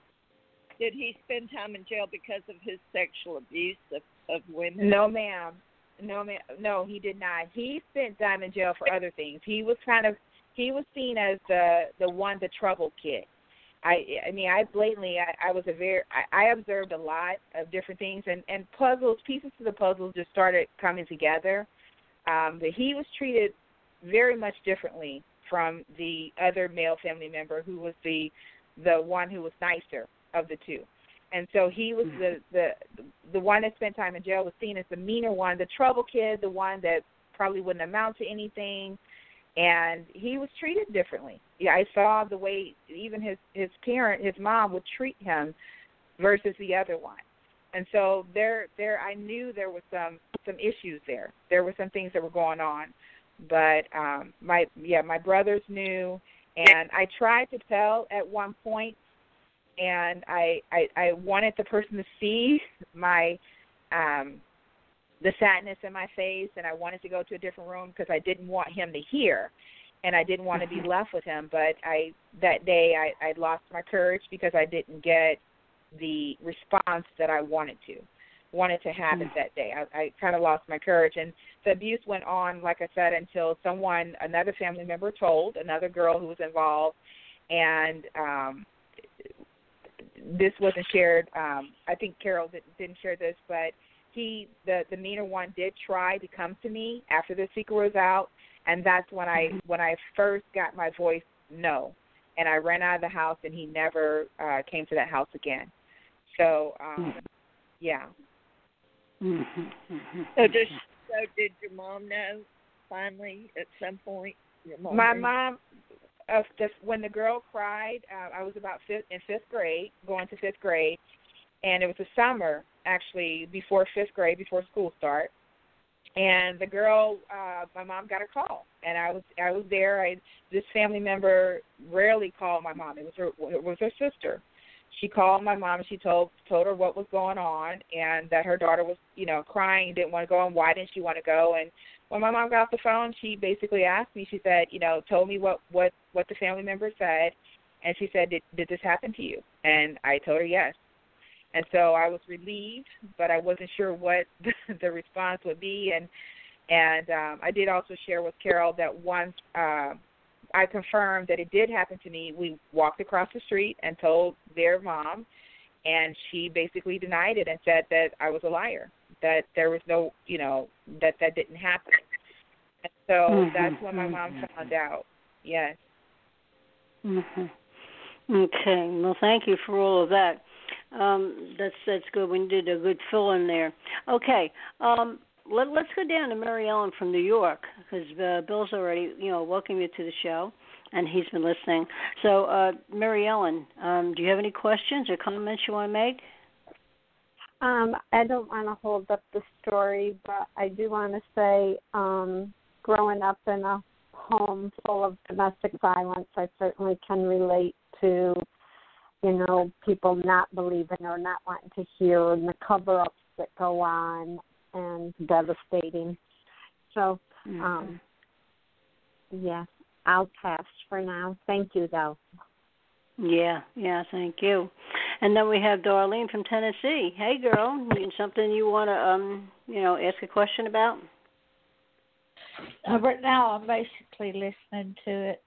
Did he spend time in jail because of his sexual abuse of, of women? No, ma'am. No, ma'am. No, he did not. He spent time in jail for other things. He was kind of, he was seen as the, the one, the trouble kid. I, I mean, I blatantly, I, I was a very, I, I observed a lot of different things, and, and puzzles, pieces of the puzzles just started coming together. Um, but he was treated very much differently from the other male family member who was the the one who was nicer of the two. And so he was the, the the one that spent time in jail was seen as the meaner one, the trouble kid, the one that probably wouldn't amount to anything. And he was treated differently. Yeah, I saw the way even his, his parent, his mom, would treat him versus the other one. And so there, there, I knew there was some, some issues there. There were some things that were going on. But um, my, yeah, my brothers knew, and I tried to tell at one point, and I, I, I wanted the person to see my, um, the sadness in my face, and I wanted to go to a different room because I didn't want him to hear, and I didn't want to be left with him. But I that day I, I lost my courage because I didn't get the response that I wanted to, wanted to have it that day. I, I kind of lost my courage, and the abuse went on, like I said, until someone, another family member told, another girl who was involved, and um, this wasn't shared. Um, I think Carol didn't, didn't share this, but He, the, the meaner one, did try to come to me after the secret was out, and that's when I when I first got my voice no, and I ran out of the house, and he never uh, came to that house again. So, um, yeah. So, just, so did your mom know finally at some point? Your mom my knew? mom, uh, just, when the girl cried, uh, I was about fifth, in fifth grade, going to fifth grade, and it was a summer, actually, before fifth grade, before school start. And the girl, uh, my mom got a call, and I was I was there. I, this family member rarely called my mom. It was her it was her sister. She called my mom, and she told told her what was going on, and that her daughter was, you know, crying, didn't want to go, and why didn't she want to go? And when my mom got off the phone, she basically asked me. She said, you know, told me what what what the family member said, and she said, did did this happen to you? And I told her yes. And so I was relieved, but I wasn't sure what the response would be. And and um, I did also share with Carol that once uh, I confirmed that it did happen to me, we walked across the street and told their mom, and she basically denied it and said that I was a liar, that there was no, you know, that that didn't happen. And so mm-hmm. that's when my mom found out. Yes. Mm-hmm. Okay. Well, thank you for all of that. Um, that's that's good. We did a good fill in there. Okay, um, let, let's go down to Mary Ellen from New York, because uh, Bill's already, you know, welcomed you to the show, and he's been listening. So, uh, Mary Ellen, um, do you have any questions or comments you want to make? Um, I don't want to hold up the story, but I do want to say, um, growing up in a home full of domestic violence, I certainly can relate to, you know, people not believing or not wanting to hear, and the cover-ups that go on, and devastating. So, mm-hmm. um, yeah, I'll pass for now. Thank you, though. Yeah, yeah, thank you. And then we have Darlene from Tennessee. Hey, girl, something you want to, um, you know, ask a question about? Uh, right now, I'm basically listening to it.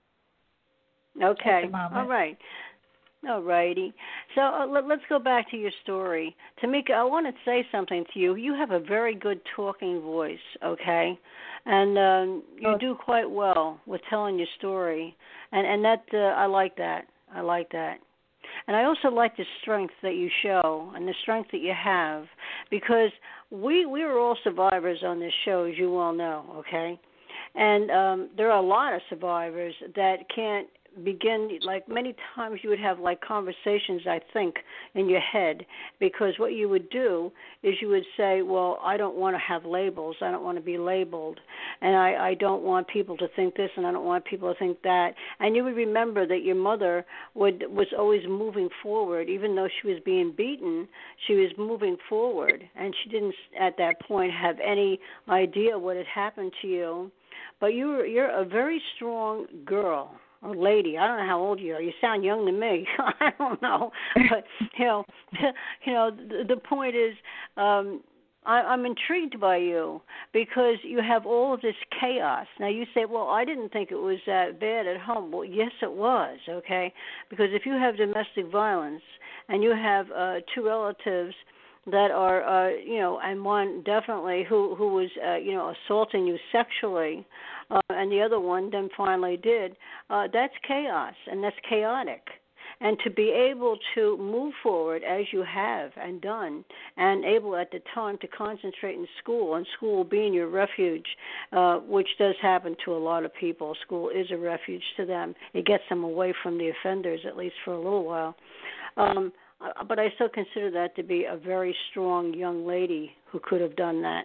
Okay, all right. All righty. So uh, let, let's go back to your story. Tamika, I want to say something to you. You have a very good talking voice, okay? And um, you do quite well with telling your story. And, and that uh, I like that. I like that. And I also like the strength that you show and the strength that you have, because we, we are all survivors on this show, as you well know, okay? And um, there are a lot of survivors that can't begin, like many times you would have like conversations, I think, in your head, because what you would do is you would say, well, I don't want to have labels, I don't want to be labeled, and I, I don't want people to think this, and I don't want people to think that. And you would remember that your mother would was always moving forward. Even though she was being beaten, she was moving forward, and she didn't at that point have any idea what had happened to you. But you're you're a very strong girl. Or lady, I don't know how old you are. You sound young to me. I don't know, but you know, you know. The, the point is, um, I, I'm intrigued by you because you have all of this chaos. Now you say, "Well, I didn't think it was that bad at home." Well, yes, it was. Okay, because if you have domestic violence and you have uh, two relatives that are, uh, you know, and one definitely who who was, uh, you know, assaulting you sexually, uh, and the other one then finally did. Uh, that's chaos, and that's chaotic. And to be able to move forward as you have and done, and able at the time to concentrate in school, and school being your refuge, uh, which does happen to a lot of people. School is a refuge to them. It gets them away from the offenders, at least for a little while. Um, but I still consider that to be a very strong young lady who could have done that.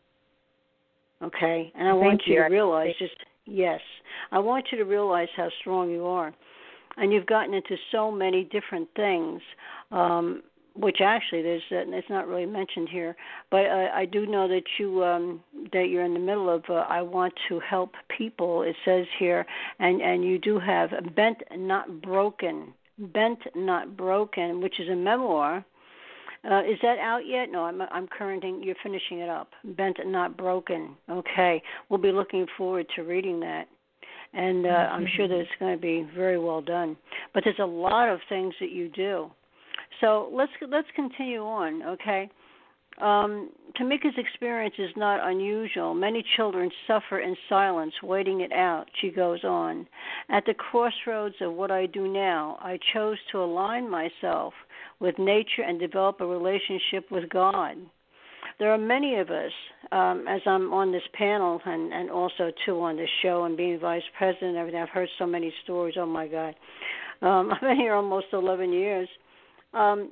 Okay? And I Thank want you, you to realize just, yes, I want you to realize how strong you are. And you've gotten into so many different things, um, which actually there's uh, it's not really mentioned here. But uh, I do know that you um, that you're in the middle of uh, I want to help people. It says here, and and you do have Bent Not Broken, Bent Not Broken, which is a memoir. Uh, is that out yet? No, I'm I'm currenting. You're finishing it up. Bent Not Broken. Okay, we'll be looking forward to reading that. And uh, I'm sure that it's going to be very well done. But there's a lot of things that you do. So let's let's continue on, okay? Um, Tamika's experience is not unusual. Many children suffer in silence, waiting it out, she goes on. At the crossroads of what I do now, I chose to align myself with nature and develop a relationship with God. There are many of us, um, as I'm on this panel and, and also, too, on this show and being vice president and everything. I've heard so many stories. Oh, my God. Um, I've been here almost eleven years. Um,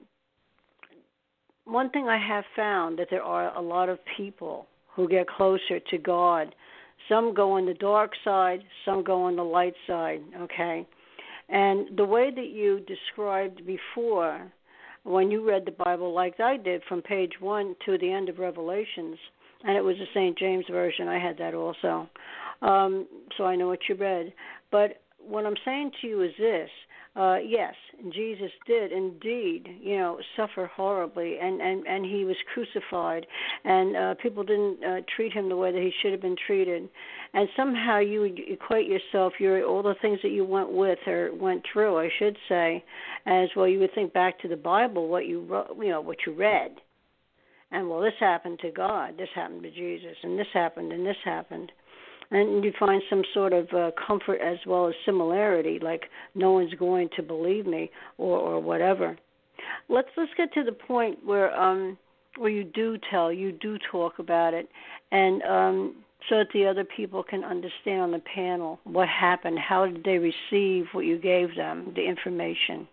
one thing I have found that there are a lot of people who get closer to God. Some go on the dark side, some go on the light side, okay? And the way that you described before, when you read the Bible like I did from page one to the end of Revelations, and it was the Saint James Version, I had that also, um, so I know what you read. But what I'm saying to you is this, uh, yes, Jesus did indeed, you know, suffer horribly, and, and, and he was crucified, and uh, people didn't uh, treat him the way that he should have been treated. And somehow you equate yourself, your all the things that you went with or went through, I should say, as well. You would think back to the Bible, what you wrote, you know, what you read, and well, this happened to God, this happened to Jesus, and this happened, and this happened, and you find some sort of uh, comfort as well as similarity, like no one's going to believe me or, or whatever. Let's let's get to the point where um where you do tell, you do talk about it, and um. so that the other people can understand on the panel what happened, how did they receive what you gave them, the information.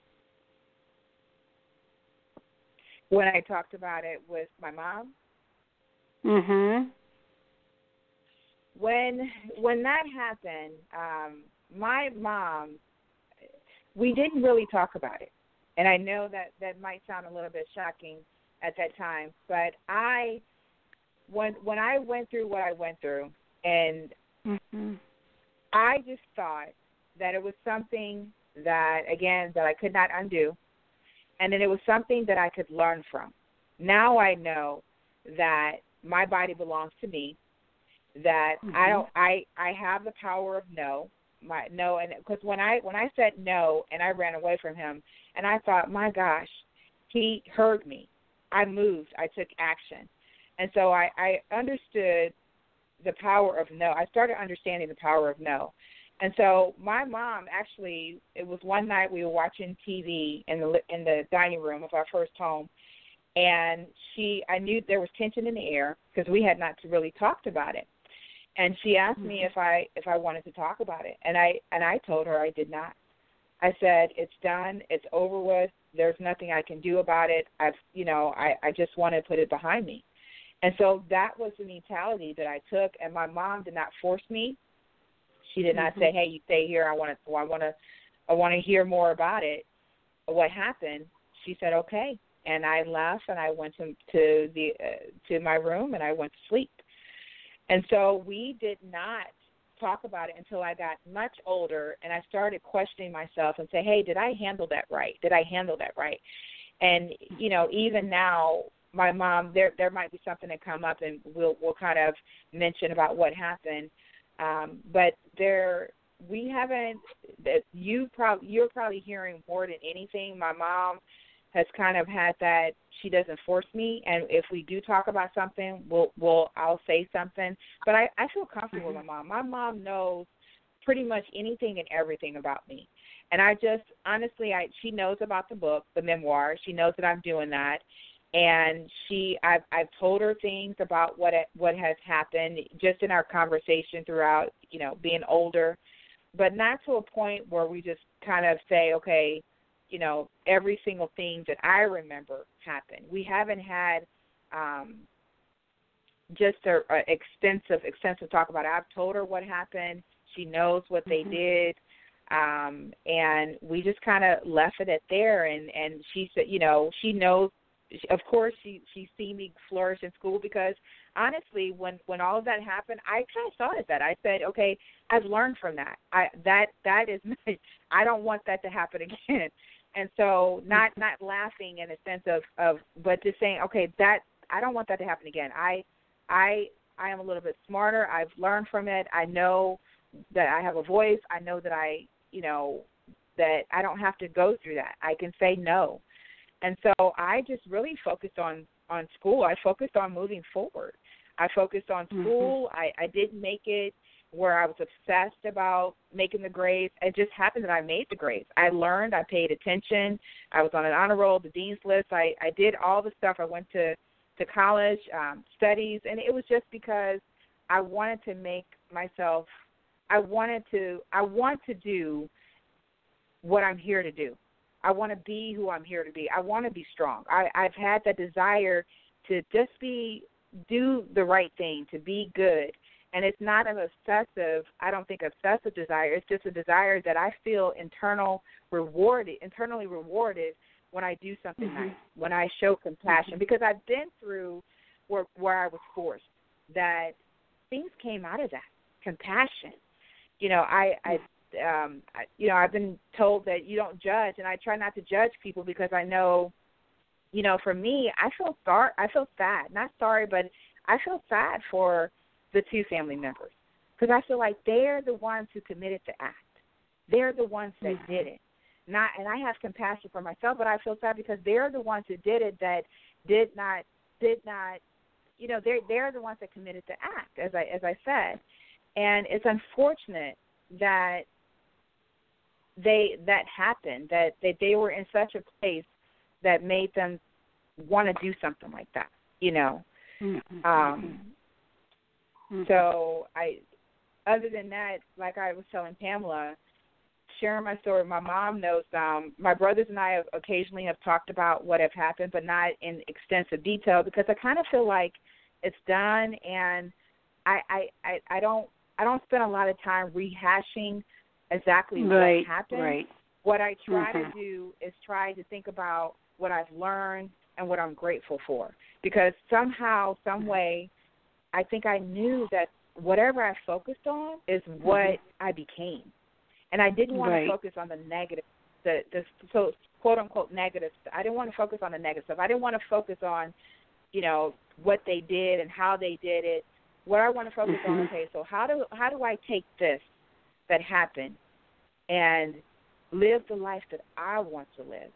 When I talked about it with my mom? Mm-hmm. When, when that happened, um, my mom, we didn't really talk about it. And I know that that might sound a little bit shocking at that time, but I... When when I went through what I went through, and mm-hmm. I just thought that it was something that, again, that I could not undo, and that it was something that I could learn from. Now I know that my body belongs to me, that mm-hmm. I don't I, I have the power of no, my no, and because when I when I said no and I ran away from him, and I thought, my gosh, he heard me. I moved. I took action. And so I, I understood the power of no. I started understanding the power of no. And so my mom actually, it was one night we were watching T V in the in the dining room of our first home, and she, I knew there was tension in the air because we had not really talked about it. And she asked mm-hmm. me if I if I wanted to talk about it, and I and I told her I did not. I said, it's done, it's over with. There's nothing I can do about it. I've you know I, I just want to put it behind me. And so that was the mentality that I took, and my mom did not force me. She did not mm-hmm. say, "Hey, you stay here. I want to. I want to. I want to hear more about it." What happened? She said, "Okay," and I left, and I went to to the uh, to my room, and I went to sleep. And so we did not talk about it until I got much older, and I started questioning myself and say, "Hey, did I handle that right? Did I handle that right?" And you know, even now. My mom, there there might be something that come up, and we'll we'll kind of mention about what happened. Um, but there, we haven't. That you probably you're probably hearing more than anything. My mom has kind of had that she doesn't force me, and if we do talk about something, we'll, we'll I'll say something. But I, I feel comfortable mm-hmm. with my mom. My mom knows pretty much anything and everything about me. And I just, honestly, I she knows about the book, the memoir. She knows that I'm doing that. And she, I've, I've told her things about what it, what has happened just in our conversation throughout, you know, being older, but not to a point where we just kind of say, okay, you know, every single thing that I remember happened. We haven't had um, just a, a extensive, extensive talk about it. I've told her what happened. She knows what they mm-hmm. did. Um, and we just kind of left it at there. And, and she said, you know, she knows. Of course, she she seen me flourish in school because, honestly, when, when all of that happened, I kind of saw it that. I said, okay, I've learned from that. I that that is I don't want that to happen again. And so, not not laughing in a sense of, of but just saying, okay, that I don't want that to happen again. I I I am a little bit smarter. I've learned from it. I know that I have a voice. I know that I you know that I don't have to go through that. I can say no. And so I just really focused on, on school. I focused on moving forward. I focused on school. Mm-hmm. I, I didn't make it where I was obsessed about making the grades. It just happened that I made the grades. I learned. I paid attention. I was on an honor roll, the dean's list. I, I did all the stuff. I went to, to college, um, studies, and it was just because I wanted to make myself, I wanted to, I want to do what I'm here to do. I want to be who I'm here to be. I want to be strong. I, I've had that desire to just be, do the right thing, to be good. And it's not an obsessive, I don't think obsessive desire. It's just a desire that I feel internal rewarded, internally rewarded when I do something mm-hmm. nice, when I show compassion. Mm-hmm. Because I've been through where, where I was forced, that things came out of that, compassion. You know, I, I Um, I, you know, I've been told that you don't judge, and I try not to judge people because I know, you know, for me, I feel sorry. I feel sad, not sorry, but I feel sad for the two family members because I feel like they're the ones who committed the act. They're the ones that mm-hmm. did it. Not, and I have compassion for myself, but I feel sad because they're the ones who did it that did not, did not, you know, they're they're the ones that committed the act, as I as I said, and it's unfortunate that. They that happened, that, that they were in such a place that made them want to do something like that, you know. Mm-hmm. Um, mm-hmm. So I, other than that, like I was telling Pamela, sharing my story, my mom knows. Um, my brothers and I have occasionally have talked about what have happened, but not in extensive detail because I kind of feel like it's done, and I I, I, I don't I don't spend a lot of time rehashing exactly right, what happened. Right. What I try mm-hmm. to do is try to think about what I've learned and what I'm grateful for. Because somehow, some way, I think I knew that whatever I focused on is what mm-hmm. I became. And I didn't want right. to focus on the negative, the, the so quote-unquote negative. I didn't want to focus on the negative stuff. I didn't want to focus on, you know, what they did and how they did it. What I want to focus mm-hmm. on, okay, so how do how do I take this that happened and live the life that I want to live?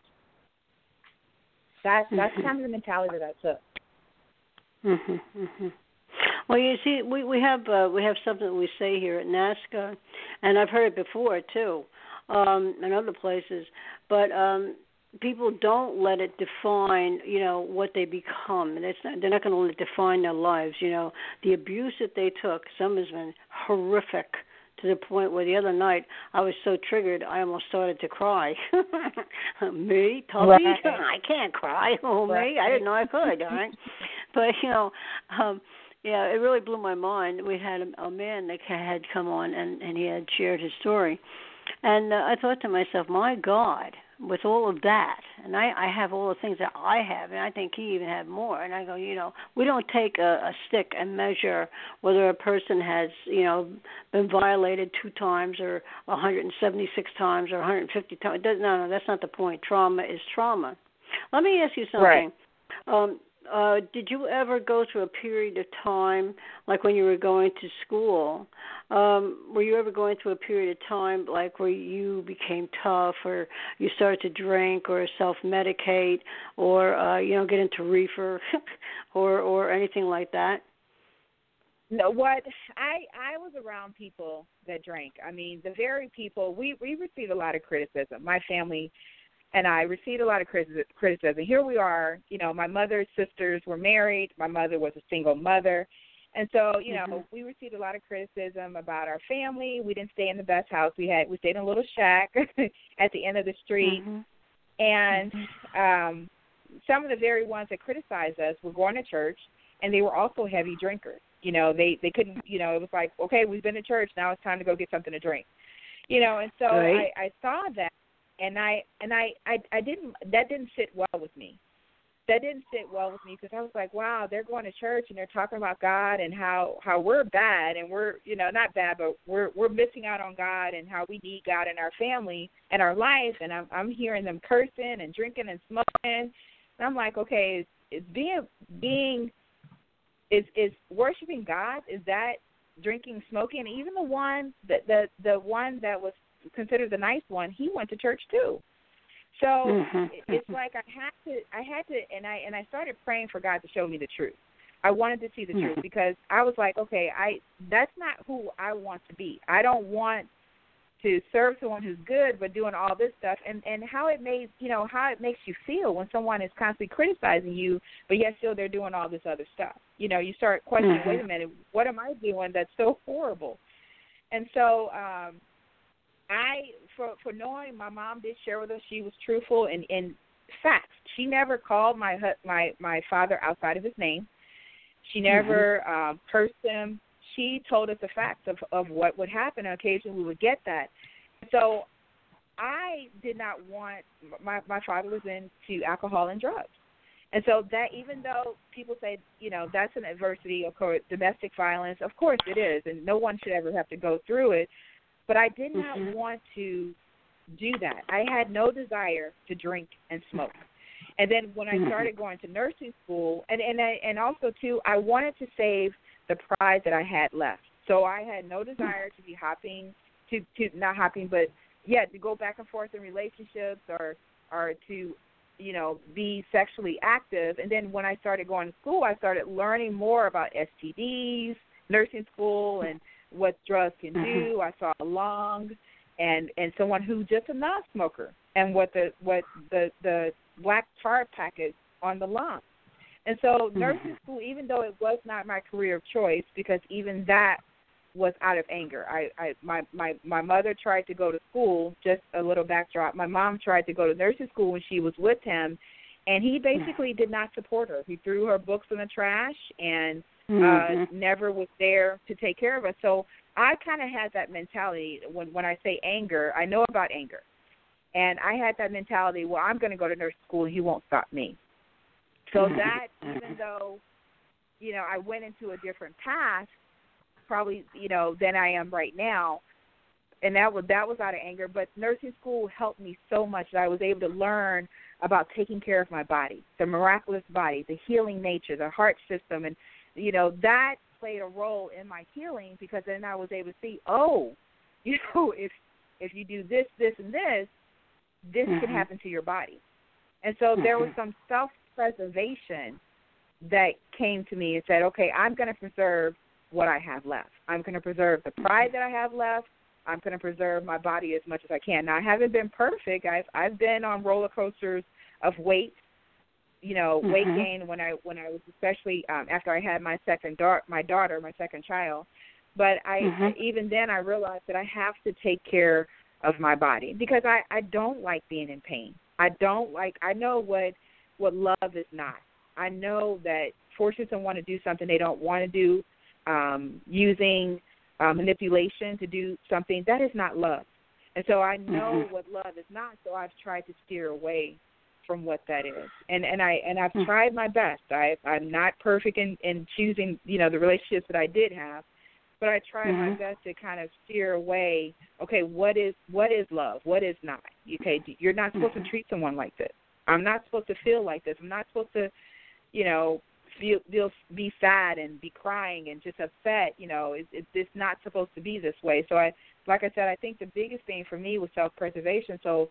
That, that's mm-hmm. kind of the mentality that I took. Mm-hmm, mm-hmm. Well, you see, we we have uh, we have something that we say here at NAASCA, and I've heard it before too, um, in other places. But um, people don't let it define, you know, what they become. And it's not, they're not going to let it define their lives. You know, the abuse that they took, some has been horrific. To the point where the other night I was so triggered I almost started to cry. Me, Tubby, right. I can't cry. Oh, right. me, I didn't know I could. All right, but you know, um, yeah, it really blew my mind. We had a, a man that had come on and, and he had shared his story, and uh, I thought to myself, my God, with all of that, and I, I have all the things that I have, and I think he even had more. And I go, you know, we don't take a, a stick and measure whether a person has, you know, been violated two times or one hundred seventy-six times or one hundred fifty times. It doesn't, no, no, that's not the point. Trauma is trauma. Let me ask you something. Right. Um, uh, did you ever go through a period of time, like when you were going to school, um, were you ever going through a period of time like where you became tough or you started to drink or self-medicate or, uh, you know, get into reefer or, or anything like that? No, what I I was around people that drank. I mean, the very people, we, we received a lot of criticism. My family and I received a lot of criticism. Here we are, you know, my mother's sisters were married. My mother was a single mother. And so, you know, mm-hmm. we received a lot of criticism about our family. We didn't stay in the best house. We had we stayed in a little shack at the end of the street. Mm-hmm. And um, some of the very ones that criticized us were going to church, and they were also heavy drinkers. You know, they, they couldn't, you know, it was like, okay, we've been to church. Now it's time to go get something to drink. You know, and so right. I, I saw that. And I and I, I, I didn't that didn't sit well with me. That didn't sit well with me because I was like, wow, they're going to church and they're talking about God and how, how we're bad and we're, you know, not bad, but we're we're missing out on God and how we need God in our family and our life. And I'm I'm hearing them cursing and drinking and smoking. And I'm like, okay, is, is being being is is worshiping God? Is that drinking, smoking? And even the one that the the one that was considered the nice one, he went to church too. So mm-hmm. it's like I had to, I had to, and I and I started praying for God to show me the truth. I wanted to see the mm-hmm. truth because I was like, okay, I that's not who I want to be. I don't want to serve someone who's good but doing all this stuff, and and how it made you know how it makes you feel when someone is constantly criticizing you, but yet still they're doing all this other stuff. You know, you start questioning, mm-hmm. wait a minute, what am I doing that's so horrible? And so. um I, for for knowing my mom did share with us, she was truthful and in facts. She never called my my my father outside of his name. She never mm-hmm. um, cursed him. She told us the facts of, of what would happen. And occasionally we would get that. So I did not want, my, my father was into alcohol and drugs. And so that even though people say, you know, that's an adversity, of course, domestic violence, of course it is, and no one should ever have to go through it. But I did not mm-hmm. want to do that. I had no desire to drink and smoke. And then when I started going to nursing school, and and, I, and also, too, I wanted to save the pride that I had left. So I had no desire to be hopping, to, to not hopping, but, yeah, to go back and forth in relationships or, or to, you know, be sexually active. And then when I started going to school, I started learning more about S T Ds, nursing school, and what drugs can do. I saw a lung and, and someone who just a non-smoker and what the what the, the black tar packet on the lung. And so nursing school, even though it was not my career of choice, because even that was out of anger. I, I my, my, my mother tried to go to school, just a little backdrop. My mom tried to go to nursing school when she was with him, and he basically did not support her. He threw her books in the trash and Mm-hmm. Uh, never was there to take care of us. So I kind of had that mentality. When when I say anger, I know about anger. And I had that mentality, well, I'm going to go to nursing school and he won't stop me. So that, even though, you know, I went into a different path, probably, you know, than I am right now, and that was, that was out of anger, but nursing school helped me so much that I was able to learn about taking care of my body, the miraculous body, the healing nature, the heart system, and you know, that played a role in my healing because then I was able to see, oh, you know, if if you do this, this, and this, this mm-hmm. can happen to your body. And so mm-hmm. there was some self-preservation that came to me and said, okay, I'm going to preserve what I have left. I'm going to preserve the pride that I have left. I'm going to preserve my body as much as I can. Now, I haven't been perfect. I've I've been on roller coasters of weight. You know, mm-hmm. weight gain when I when I was especially um, after I had my second da- my daughter, my second child. But I mm-hmm. even then I realized that I have to take care of my body because I, I don't like being in pain. I don't like I know what what love is not. I know that forcing someone to do something they don't want to do, um, using um, manipulation to do something, that is not love. And so I know mm-hmm. what love is not. So I've tried to steer away from what that is, and and I and I've tried my best. I I'm not perfect in, in choosing, you know, the relationships that I did have, but I tried mm-hmm. my best to kind of steer away. Okay, what is what is love? What is not? Okay, you're not supposed mm-hmm. to treat someone like this. I'm not supposed to feel like this. I'm not supposed to you know, feel, feel be sad and be crying and just upset. You know, it, it, it's not supposed to be this way. So I, like I said, I think the biggest thing for me was self-preservation. So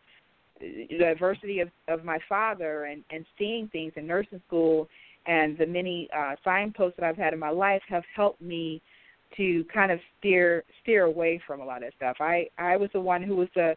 the adversity of, of my father and, and seeing things in nursing school and the many uh, signposts that I've had in my life have helped me to kind of steer steer away from a lot of stuff. I, I was the one who was the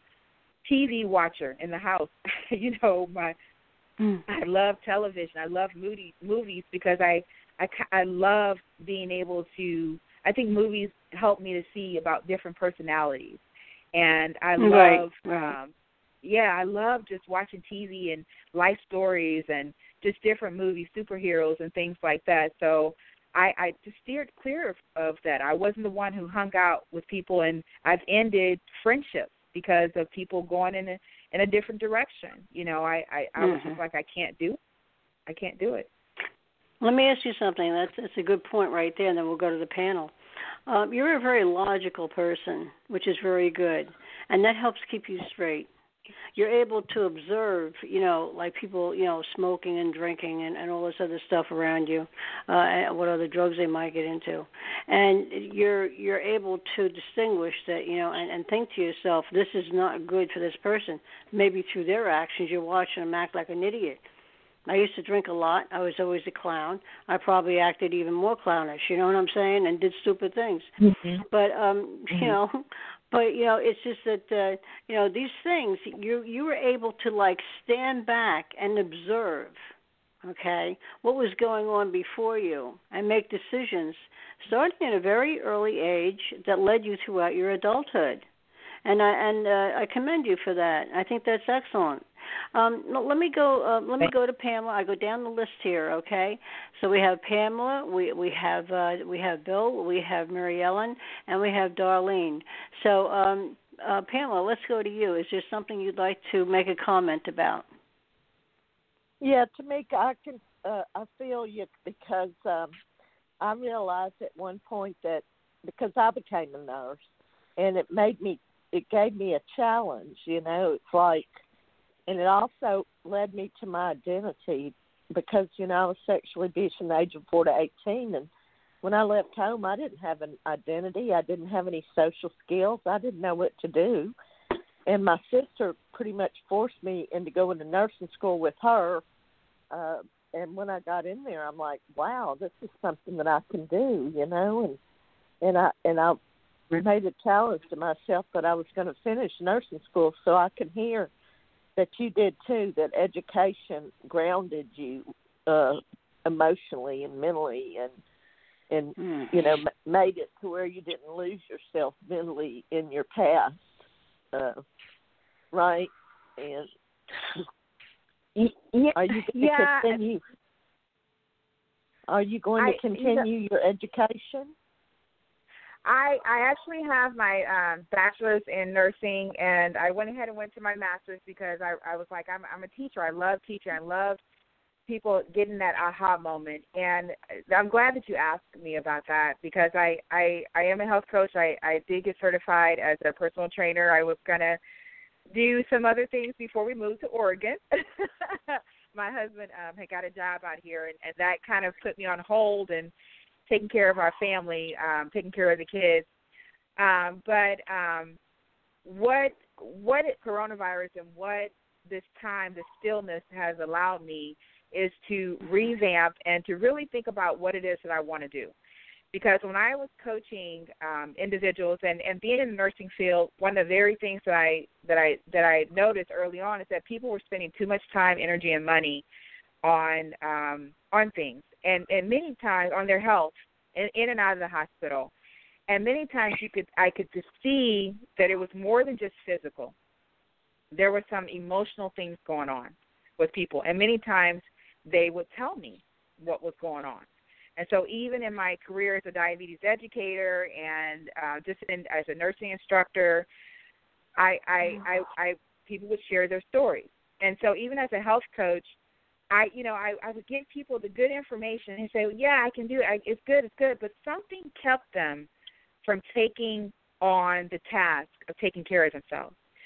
T V watcher in the house. you know, my mm. I love television. I love movie, movies because I, I, I love being able to, I think movies help me to see about different personalities. And I love, right, right. Um, yeah, I love just watching T V and life stories and just different movies, superheroes and things like that. So I, I just steered clear of, of that. I wasn't the one who hung out with people, and I've ended friendships because of people going in a, in a different direction. You know, I, I, I mm-hmm. was just like, I can't do I can't do it. Let me ask you something. That's, that's a good point right there, and then we'll go to the panel. Um, you're a very logical person, which is very good, and that helps keep you straight. You're able to observe, you know, like people, you know, smoking and drinking and, and all this other stuff around you, uh, and what other drugs they might get into, and you're you're able to distinguish that, you know, and, and think to yourself, this is not good for this person. Maybe through their actions, you're watching them act like an idiot. I used to drink a lot. I was always a clown. I probably acted even more clownish, you know what I'm saying, and did stupid things. Mm-hmm. But, um, mm-hmm. you know, but, you know, it's just that, uh, you know, these things, you you were able to, like, stand back and observe, okay, what was going on before you and make decisions starting at a very early age that led you throughout your adulthood. And I, and uh, I commend you for that. I think that's excellent. Um, let me go. Uh, let me go to Pamela. I go down the list here. Okay. So we have Pamela. We we have uh, we have Bill. We have Mary Ellen, and we have Darlene. So um, uh, Pamela, let's go to you. Is there something you'd like to make a comment about? Yeah, Tamika, I can. Uh, I feel you because um, I realized at one point that because I became a nurse, and it made me. It gave me a challenge. You know, it's like. And it also led me to my identity because, you know, I was sexually abused from the age of four to eighteen. And when I left home, I didn't have an identity. I didn't have any social skills. I didn't know what to do. And my sister pretty much forced me into going to nursing school with her. Uh, and when I got in there, I'm like, wow, this is something that I can do, you know. And and I, and I made a challenge to myself that I was going to finish nursing school so I could hear that you did too, that education grounded you uh, emotionally and mentally and, and mm. you know, m- made it to where you didn't lose yourself mentally in your past, uh, right? And yeah, are you going yeah. to continue? Are you going to I, continue you know, your education? I, I actually have my um, bachelor's in nursing, and I went ahead and went to my master's because I, I was like, I'm, I'm a teacher. I love teaching. I love people getting that aha moment. And I'm glad that you asked me about that because I, I, I am a health coach. I, I did get certified as a personal trainer. I was going to do some other things before we moved to Oregon. My husband um, had got a job out here, and, and that kind of put me on hold and taking care of our family, um, taking care of the kids. Um, but um, what what it, coronavirus and what this time, the stillness has allowed me is to revamp and to really think about what it is that I want to do. Because when I was coaching um, individuals and, and being in the nursing field, one of the very things that I that I that I noticed early on is that people were spending too much time, energy, and money on um, on things, and, and many times on their health, in, in and out of the hospital. And many times you could I could just see that it was more than just physical. There were some emotional things going on with people, and many times they would tell me what was going on. And so even in my career as a diabetes educator and uh, just in, as a nursing instructor, I, I, I, I people would share their stories. And so even as a health coach, I, you know, I, I would give people the good information and say, well, yeah, I can do it. I, it's good, it's good. But something kept them from taking on the task of taking care of themselves.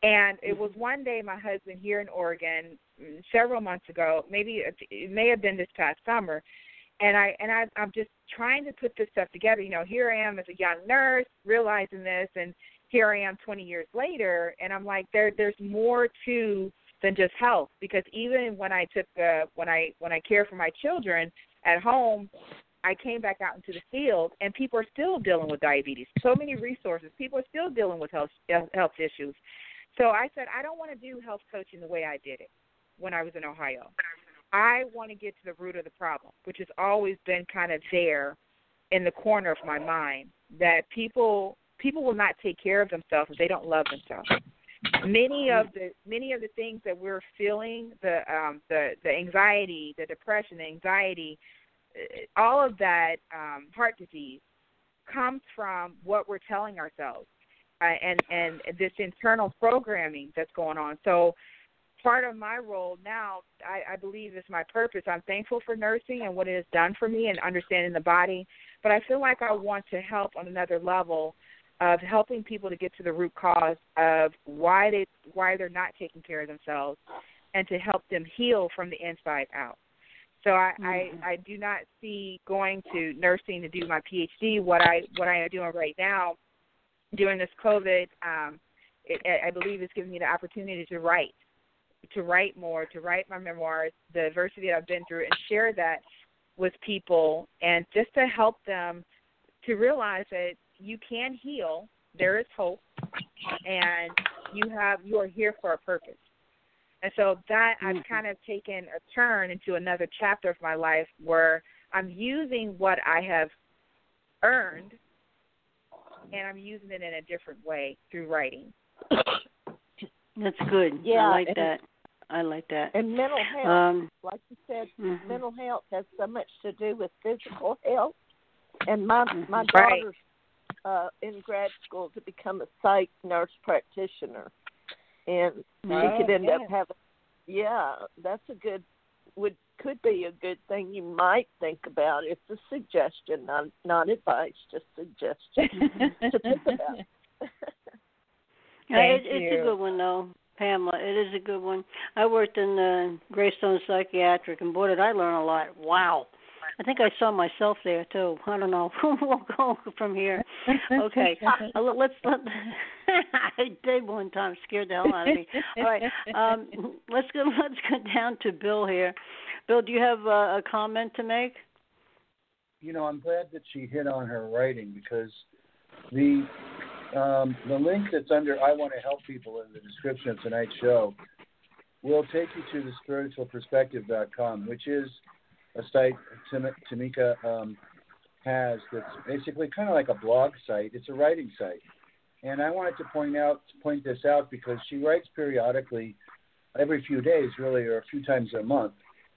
And it was one day my husband here in Oregon, several months ago, maybe it may have been this past summer, and I and I, I'm just trying to put this stuff together. You know, here I am as a young nurse realizing this, and here I am twenty years later, and I'm like, there there's more to than just health, because even when I took uh, when I when I care for my children at home, I came back out into the field, and people are still dealing with diabetes. So many resources. People are still dealing with health health issues. So I said, I don't want to do health coaching the way I did it when I was in Ohio. I want to get to the root of the problem, which has always been kind of there in the corner of my mind, that people people will not take care of themselves if they don't love themselves. Many of the many of the things that we're feeling, the um, the the anxiety, the depression, the anxiety, all of that um, heart disease comes from what we're telling ourselves, uh, and and this internal programming that's going on. So part of my role now, I, I believe, is my purpose. I'm thankful for nursing and what it has done for me and understanding the body, but I feel like I want to help on another level of helping people to get to the root cause of why they why they're not taking care of themselves, and to help them heal from the inside out. So I, mm-hmm. I, I do not see going to nursing to do my P H D. What I what I am doing right now during this COVID, um, it, I believe, is giving me the opportunity to write, to write more, to write my memoirs, the adversity that I've been through, and share that with people, and just to help them to realize that you can heal, there is hope, and you have you are here for a purpose. And so that mm-hmm. I've kind of taken a turn into another chapter of my life where I'm using what I have earned, and I'm using it in a different way through writing. That's good. Yeah, I like and, that. I like that. And mental health, um, like you said, mm-hmm. mental health has so much to do with physical health. And my mm-hmm. my right. daughter's uh, in grad school to become a psych nurse practitioner, and oh, she could end yeah. up having. Yeah, that's a good. Would could be a good thing you might think about. It's a suggestion, not not advice, just suggestion to think about. Yeah, it, it's a good one, though, Pamela. It is a good one. I worked in the Greystone Psychiatric, and boy, did I learn a lot. Wow. I think I saw myself there, too. I don't know. We'll go from here. Okay. Uh, let's let, I did one time. Scared the hell out of me. All right. Um, let's go Let's go down to Bill here. Bill, do you have uh, a comment to make? You know, I'm glad that she hit on her writing, because the um, the link that's under I Want to Help People in the description of tonight's show will take you to the spiritual perspective dot com, which is a site Tim- Tamika um, has that's basically kind of like a blog site. It's a writing site. And I wanted to point out point this out because she writes periodically, every few days, really, or a few times a month.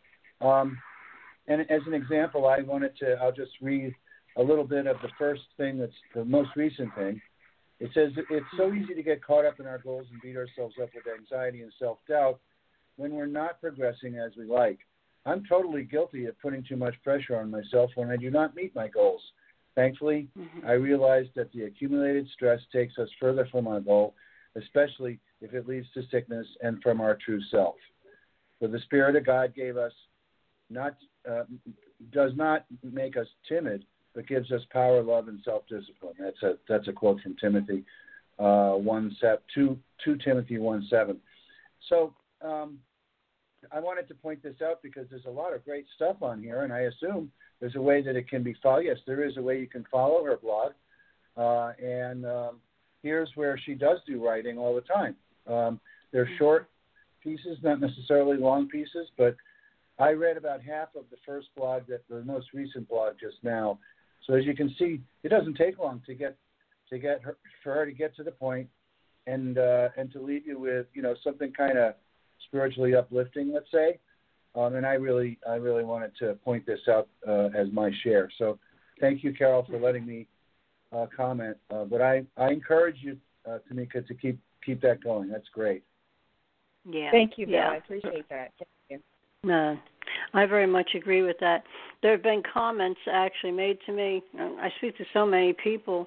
Um, and as an example, I wanted to, I'll just read a little bit of the first thing that's the most recent thing. It says, it's so easy to get caught up in our goals and beat ourselves up with anxiety and self-doubt when we're not progressing as we like. I'm totally guilty of putting too much pressure on myself when I do not meet my goals. Thankfully, mm-hmm. I realized that the accumulated stress takes us further from our goal, especially if it leads to sickness and from our true self. For the Spirit of God gave us not uh, does not make us timid, but gives us power, love, and self-discipline. That's a that's a quote from Timothy uh, one seven two two Timothy one seven. So. Um, I wanted to point this out because there's a lot of great stuff on here, and I assume there's a way that it can be followed. Yes, there is a way you can follow her blog, uh, and um, here's where she does do writing all the time. Um, they're short pieces, not necessarily long pieces, but I read about half of the first blog, that the most recent blog just now. So as you can see, it doesn't take long to get to get her for her to get to the point, and uh, and to leave you with you know something kind of spiritually uplifting, let's say, um, and I really, I really wanted to point this out uh, as my share. So, thank you, Carol, for letting me uh, comment. Uh, but I, I encourage you, uh, Tamika, to keep keep that going. That's great. Yeah. Thank you, Bill. Yeah. I appreciate that. Thank you. No, I very much agree with that. There have been comments actually made to me. I speak to so many people,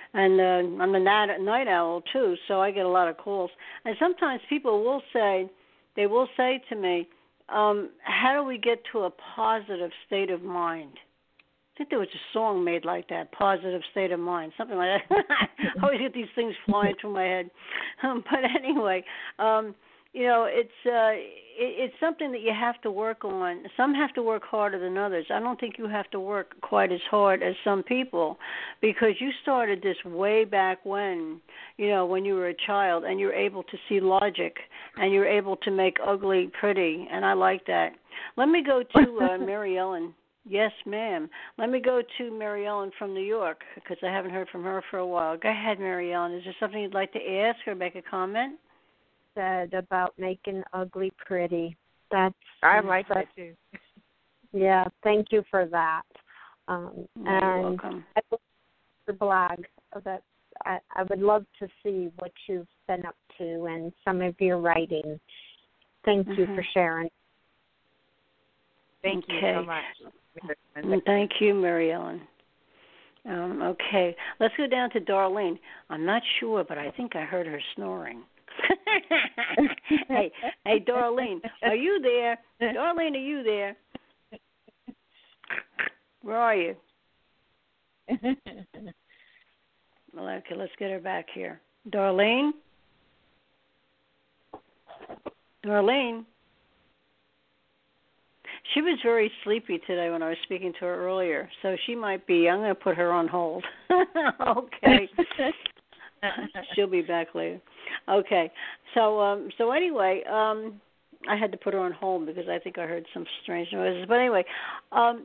and uh, I'm a night, night owl too, so I get a lot of calls. And sometimes people will say, they will say to me, um, "How do we get to a positive state of mind?" I think there was a song made like that, "Positive State of Mind," something like that. I always get these things flying through my head. Um, but anyway, um, you know, it's uh, it, it's something that you have to work on. Some have to work harder than others. I don't think you have to work quite as hard as some people, because you started this way back when, you know, when you were a child, and you're able to see logic, and you're able to make ugly pretty, and I like that. Let me go to uh, Mary Ellen. Yes, ma'am. Let me go to Mary Ellen from New York, because I haven't heard from her for a while. Go ahead, Mary Ellen. Is there something you'd like to ask or make a comment? Said about making ugly pretty. That's I like that too. Yeah, thank you for that. Um, You're and welcome. I love the blog. That I, I would love to see what you've been up to and some of your writing. Thank mm-hmm. you for sharing. Thank okay. you so much. And thank you, Mary Ellen. Um, okay, let's go down to Darlene. I'm not sure, but I think I heard her snoring. hey, hey, Darlene, are you there? Darlene, are you there? Where are you? Well, okay, let's get her back here. Darlene? Darlene? She was very sleepy today when I was speaking to her earlier, so she might be. I'm going to put her on hold. Okay. She'll be back later. Okay. So, um, so anyway, um, I had to put her on hold because I think I heard some strange noises. But anyway, um,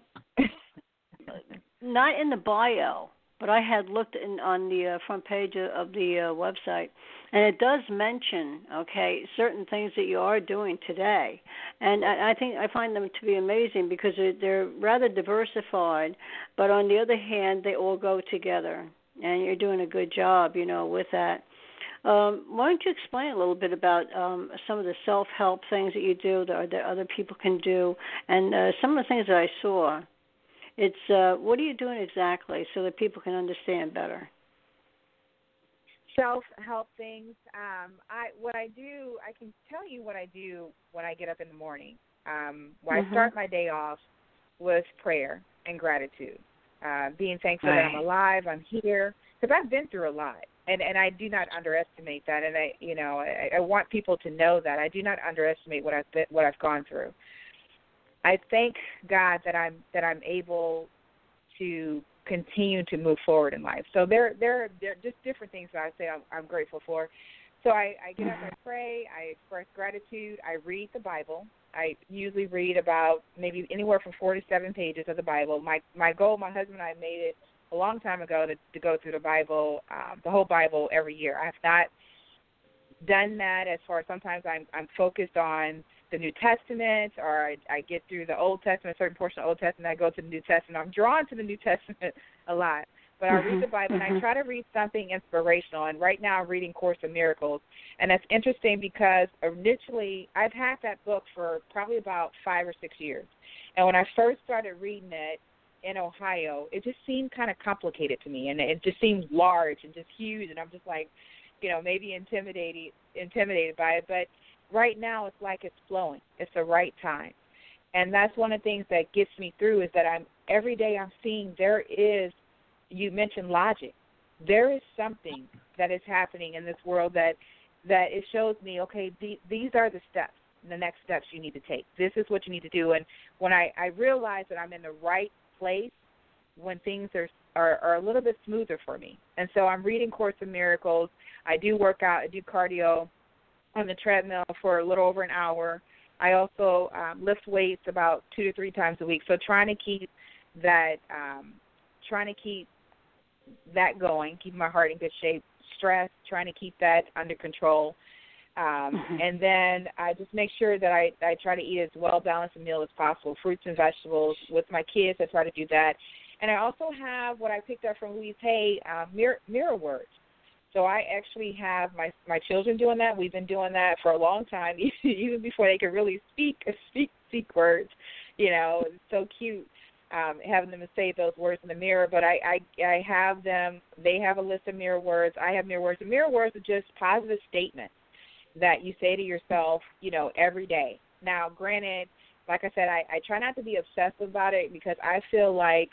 not in the bio, but I had looked in, on the uh, front page of the uh, website, and it does mention, okay, certain things that you are doing today, and I, I think I find them to be amazing because they're, they're rather diversified, but on the other hand, they all go together, and you're doing a good job, you know, with that. Um, why don't you explain a little bit about um, some of the self-help things that you do that, that other people can do, and uh, some of the things that I saw. It's uh, what are you doing exactly so that people can understand better? Self-help things. Um, I what I do. I can tell you what I do when I get up in the morning. Um, when mm-hmm. I start my day off with prayer and gratitude, uh, being thankful right. that I'm alive, I'm here, because I've been through a lot, and and I do not underestimate that. And I, you know, I, I want people to know that I do not underestimate what I've been, what I've gone through. I thank God that I'm that I'm able to continue to move forward in life. So there there there are just different things that I say I'm, I'm grateful for. So I, I get up, I pray, I express gratitude, I read the Bible. I usually read about maybe anywhere from four to seven pages of the Bible. My my goal, my husband and I made it a long time ago to, to go through the Bible, um, the whole Bible every year. I have not done that as far as sometimes I'm I'm focused on the New Testament, or I, I get through the Old Testament, a certain portion of the Old Testament, I go to the New Testament. I'm drawn to the New Testament a lot. But I read the Bible, and I try to read something inspirational. And right now I'm reading Course in Miracles. And that's interesting because initially I've had that book for probably about five or six years. And when I first started reading it in Ohio, it just seemed kind of complicated to me. And it just seemed large and just huge. And I'm just like, you know, maybe intimidated, intimidated by it. But right now it's like it's flowing. It's the right time. And that's one of the things that gets me through is that I'm every day I'm seeing there is, you mentioned logic. There is something that is happening in this world that that it shows me, okay, the, these are the steps, the next steps you need to take. This is what you need to do. And when I, I realize that I'm in the right place, when things are, are are a little bit smoother for me. And so I'm reading Course in Miracles. I do work out. I do cardio on the treadmill for a little over an hour. I also um, lift weights about two to three times a week. So trying to keep that, um, trying to keep that going, keep my heart in good shape. Stress, trying to keep that under control. Um, mm-hmm. And then I just make sure that I, I try to eat as well-balanced a meal as possible, fruits and vegetables. With my kids, I try to do that. And I also have what I picked up from Louise Hay, uh, mirror, mirror words. So I actually have my my children doing that. We've been doing that for a long time, even before they could really speak speak speak words. You know, it's so cute. um, having them say those words in the mirror, but I, I, I have them, they have a list of mirror words. I have mirror words. And mirror words are just positive statements that you say to yourself, you know, every day. Now, granted, like I said, I, I try not to be obsessive about it because I feel like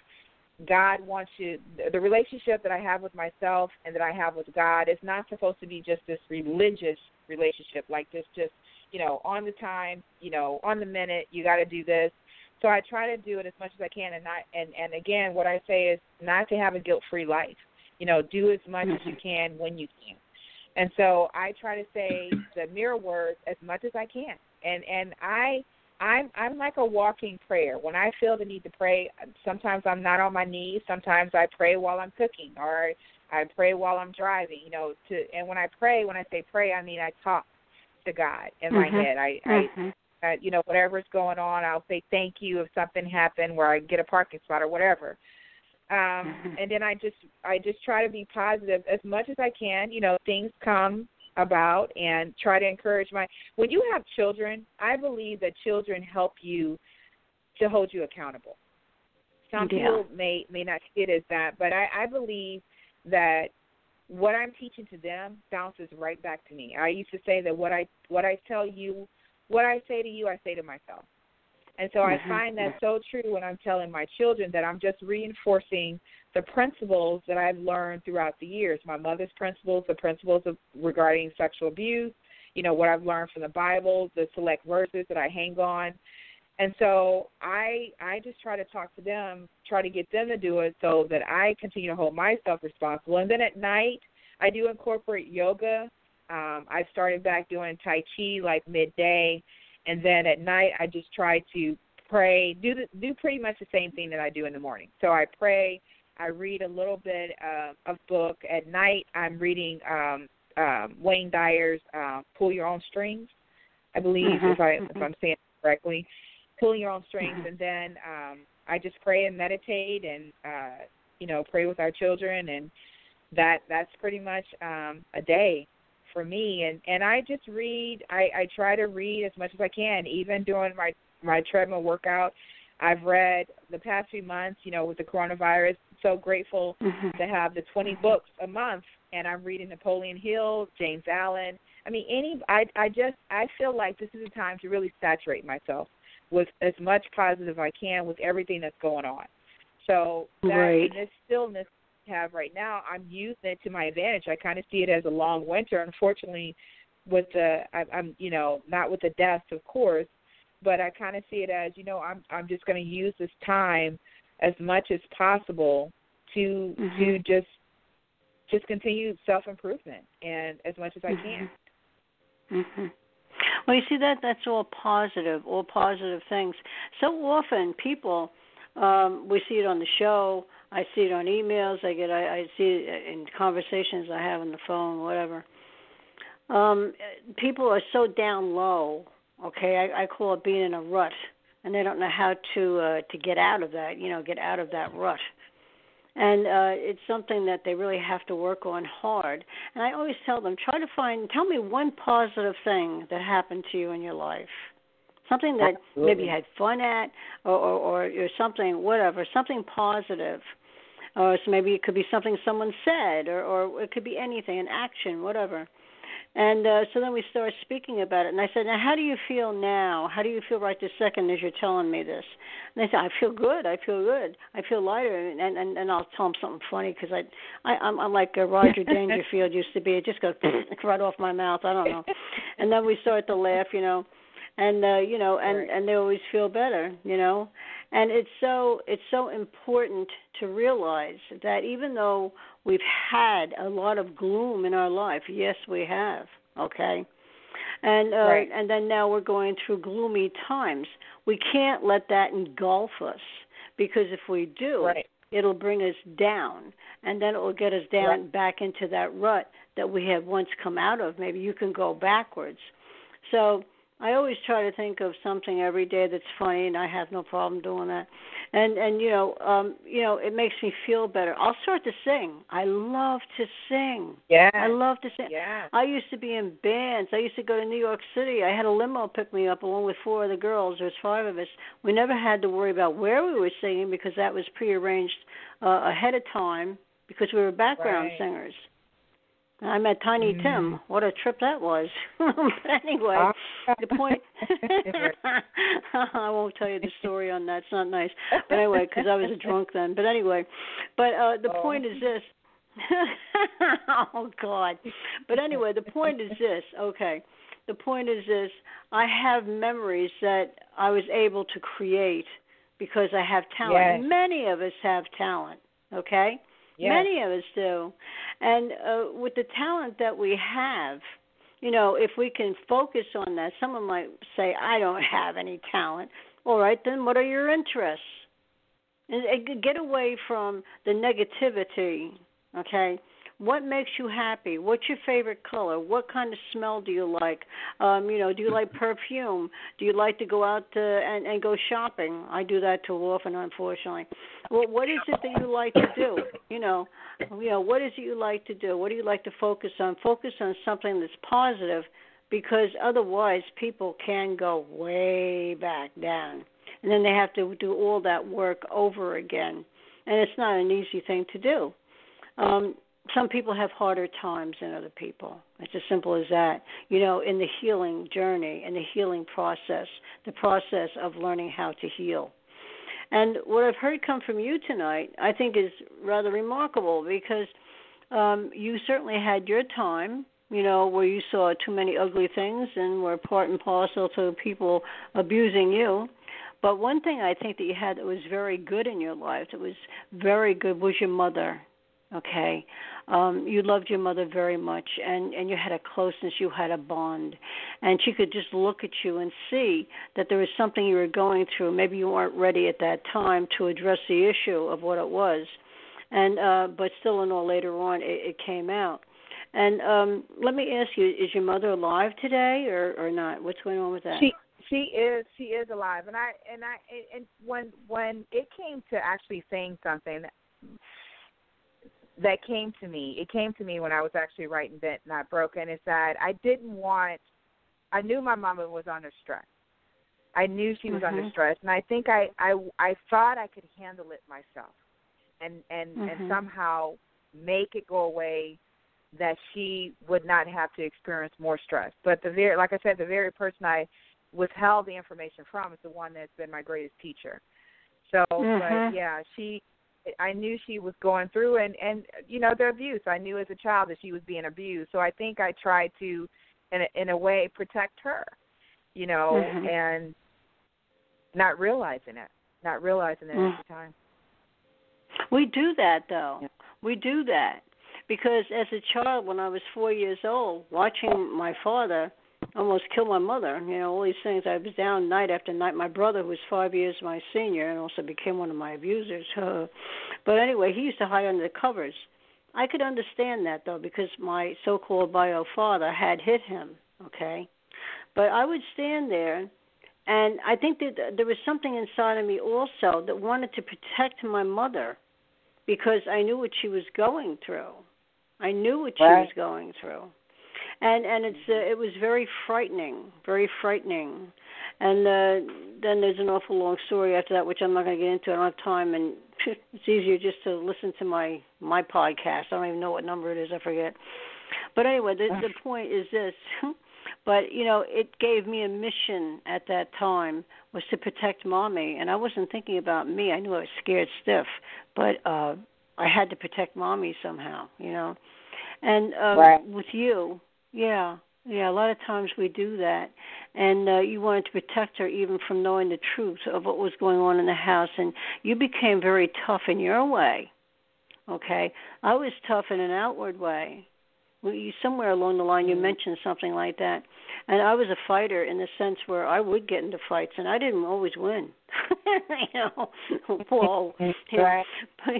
God wants you, the relationship that I have with myself and that I have with God is not supposed to be just this religious relationship, like this just, you know, on the time, you know, on the minute, you got to do this. So I try to do it as much as I can, and not, and, and again, what I say is not to have a guilt-free life. You know, do as much as you can when you can. And so I try to say the mirror words as much as I can. And and I, I'm I'm like a walking prayer. When I feel the need to pray, sometimes I'm not on my knees. Sometimes I pray while I'm cooking, or I pray while I'm driving. You know, to and when I pray, when I say pray, I mean I talk to God in mm-hmm. my head. I, mm-hmm. I Uh, you know, whatever's going on, I'll say thank you if something happened where I get a parking spot or whatever. Um, mm-hmm. And then I just I just try to be positive as much as I can. You know, things come about, and try to encourage my. When you have children, I believe that children help you to hold you accountable. Some yeah. people may may not see it as that, but I, I believe that what I'm teaching to them bounces right back to me. I used to say that what I what I tell you. What I say to you, I say to myself. And so mm-hmm. I find that so true when I'm telling my children that I'm just reinforcing the principles that I've learned throughout the years, my mother's principles, the principles of regarding sexual abuse, you know, what I've learned from the Bible, the select verses that I hang on. And so I I just try to talk to them, try to get them to do it so that I continue to hold myself responsible. And then at night, I do incorporate yoga. Um, I started back doing Tai Chi like midday, and then at night I just try to pray, do the, do pretty much the same thing that I do in the morning. So I pray, I read a little bit uh, of book. At night I'm reading um, um, Wayne Dyer's uh, Pull Your Own Strings, I believe, mm-hmm. if, I, if I'm saying it correctly, Pulling Your Own Strings, mm-hmm. and then um, I just pray and meditate and, uh, you know, pray with our children, and that that's pretty much um, a day for me. And, and I just read, I, I try to read as much as I can, even during my, my treadmill workout. I've read the past few months, you know, with the coronavirus, so grateful mm-hmm. to have the twenty books a month, and I'm reading Napoleon Hill, James Allen. I mean, any, I, I just, I feel like this is a time to really saturate myself with as much positive I can with everything that's going on. So that, right. and this stillness have right now, I'm using it to my advantage. I kind of see it as a long winter. Unfortunately, with the, I, I'm, you know, not with the deaths, of course, but I kind of see it as, you know, I'm, I'm just going to use this time as much as possible to, mm-hmm. to just, just continue self-improvement and as much as I can. Mm-hmm. Well, you see that that's all positive, all positive things. So often people, um, we see it on the show. I see it on emails. I get. I, I see it in conversations I have on the phone, whatever. Um, people are so down low. Okay, I, I call it being in a rut, and they don't know how to uh, to get out of that. You know, get out of that rut. And uh, it's something that they really have to work on hard. And I always tell them, try to find. Tell me one positive thing that happened to you in your life. Something that Absolutely. maybe you had fun at, or, or, or something, whatever, something positive. Or so maybe it could be something someone said, or, or it could be anything, an action, whatever. And uh, so then we started speaking about it. And I said, now, how do you feel now? How do you feel right this second as you're telling me this? And they said, I feel good. I feel good. I feel lighter. And and, and I'll tell them something funny because I, I, I'm, I'm like uh, Roger Dangerfield used to be. It just goes right off my mouth. I don't know. And then we start to laugh, you know. And, uh, you know, and, Right. and they always feel better, you know. And it's so it's so important to realize that even though we've had a lot of gloom in our life, yes, we have, okay? And uh, Right. and then now we're going through gloomy times. We can't let that engulf us, because if we do, Right. it'll bring us down, and then it will get us down Right. back into that rut that we have once come out of. Maybe you can go backwards. So I always try to think of something every day that's funny, and I have no problem doing that. And and you know, um, you know, it makes me feel better. I'll start to sing. I love to sing. Yeah. I love to sing. Yeah. I used to be in bands. I used to go to New York City. I had a limo pick me up along with four other girls. There's five of us. We never had to worry about where we were singing because that was prearranged uh, ahead of time because we were background Right. singers. I met Tiny Mm-hmm. Tim. What a trip that was. But anyway, Oh. the point. I won't tell you the story on that. It's not nice. But anyway, because I was a drunk then. But anyway, but uh, the Oh. point is this. Oh God. But anyway, the point is this. Okay, the point is this. I have memories that I was able to create because I have talent. Yes. Many of us have talent. Okay. Yes. Many of us do. And uh, with the talent that we have, you know, if we can focus on that, someone might say, I don't have any talent. All right, then what are your interests? And, and get away from the negativity, okay? What makes you happy? What's your favorite color? What kind of smell do you like? Um, you know, do you like perfume? Do you like to go out to, and, and go shopping? I do that too often, unfortunately. Well, what is it that you like to do? You know, you know, what is it you like to do? What do you like to focus on? Focus on something that's positive, because otherwise people can go way back down, and then they have to do all that work over again, and it's not an easy thing to do. Um, Some people have harder times than other people. It's as simple as that. You know, in the healing journey, in the healing process, the process of learning how to heal. And what I've heard come from you tonight, I think, is rather remarkable, because um, you certainly had your time, you know, where you saw too many ugly things and were part and parcel to people abusing you. But one thing I think that you had that was very good in your life, that was very good, was your mother. Okay, um, you loved your mother very much, and, and you had a closeness, you had a bond, and she could just look at you and see that there was something you were going through. Maybe you weren't ready at that time to address the issue of what it was, and uh, but still and all later on it, it came out. And um, let me ask you, is your mother alive today or, or not? What's going on with that? She she is she is alive, and I and I and when when it came to actually saying something that, that came to me, it came to me when I was actually writing Bent Not Broken, is that I didn't want, I knew my mama was under stress. I knew she was mm-hmm. under stress, and I think I, I, I thought I could handle it myself and, and, mm-hmm. and somehow make it go away, that she would not have to experience more stress. But the very, like I said, the very person I withheld the information from is the one that's been my greatest teacher. So, mm-hmm. but yeah, she, I knew she was going through, and, and you know, the abuse. I knew as a child that she was being abused. So I think I tried to, in a, in a way, protect her, you know, mm-hmm. and not realizing it, not realizing it mm-hmm. at the time. We do that, though. Yeah. We do that. Because as a child, when I was four years old, watching my father almost kill my mother, you know, all these things, I was down night after night. My brother, who was five years my senior and also became one of my abusers. But anyway, he used to hide under the covers. I could understand that, though, because my so-called bio father had hit him, okay? But I would stand there, and I think that there was something inside of me also that wanted to protect my mother, because I knew what she was going through. I knew what she right. was going through. And and it's uh, it was very frightening, very frightening. And uh, then there's an awful long story after that, which I'm not going to get into. I don't have time, and it's easier just to listen to my, my podcast. I don't even know what number it is. I forget. But anyway, the, the point is this. But, you know, it gave me a mission at that time, was to protect Mommy. And I wasn't thinking about me. I knew I was scared stiff. But uh, I had to protect Mommy somehow, you know. And um, right. with you, yeah, yeah, a lot of times we do that. And uh, you wanted to protect her even from knowing the truth of what was going on in the house. And you became very tough in your way, okay? I was tough in an outward way. You, somewhere along the line you mentioned something like that. And I was a fighter in the sense where I would get into fights, and I didn't always win. you know, Whoa. You know, but,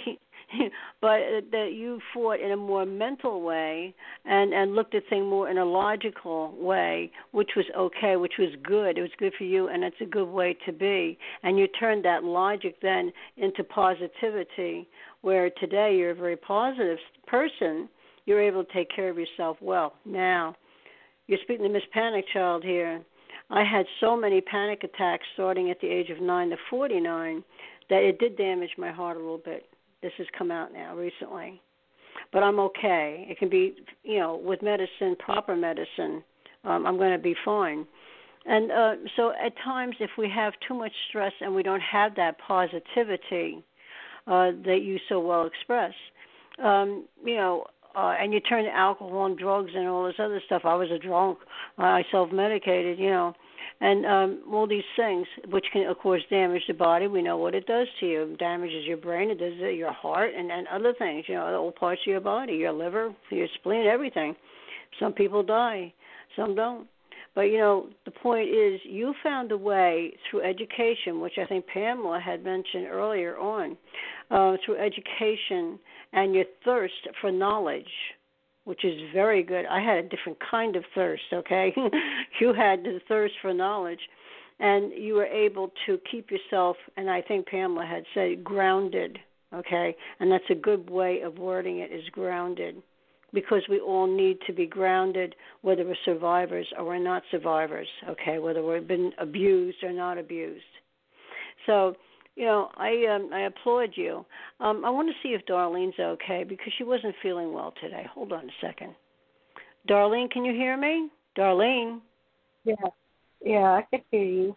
but that you fought in a more mental way and, and looked at things more in a logical way, which was okay, which was good. It was good for you, and it's a good way to be. And you turned that logic then into positivity, where today you're a very positive person. You're able to take care of yourself well. Now, you're speaking to Miss Panic Child here. I had so many panic attacks starting at the age of nine to forty-nine that it did damage my heart a little bit. This has come out now recently. But I'm okay. It can be, you know, with medicine, proper medicine, um, I'm going to be fine. And uh, so at times if we have too much stress and we don't have that positivity uh, that you so well express, um, you know, Uh, and you turn to alcohol and drugs and all this other stuff. I was a drunk. Uh, I self-medicated, you know, and um, all these things, which can, of course, damage the body. We know what it does to you. It damages your brain. It does it, your heart and, and other things, you know, all parts of your body, your liver, your spleen, everything. Some people die. Some don't. But, you know, the point is you found a way through education, which I think Pamela had mentioned earlier on, uh, through education and your thirst for knowledge, which is very good. I had a different kind of thirst, okay? You had the thirst for knowledge, and you were able to keep yourself, and I think Pamela had said, grounded, okay? And that's a good way of wording it, is grounded, because we all need to be grounded, whether we're survivors or we're not survivors, okay, whether we've been abused or not abused. So, you know, I um, I applaud you. Um, I want to see if Darlene's okay, because she wasn't feeling well today. Hold on a second. Darlene, can you hear me? Darlene? Yeah, yeah, I can hear you.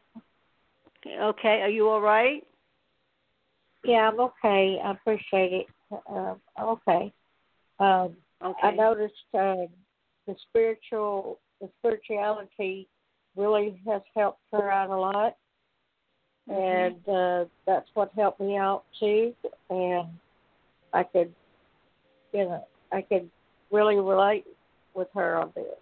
Okay, are you all right? Yeah, I'm okay. I appreciate it. Uh, I'm okay. Um, Okay. I noticed uh, the spiritual, the spirituality really has helped her out a lot, mm-hmm. and uh, that's what helped me out too. And I could, you know, I could really relate with her on this.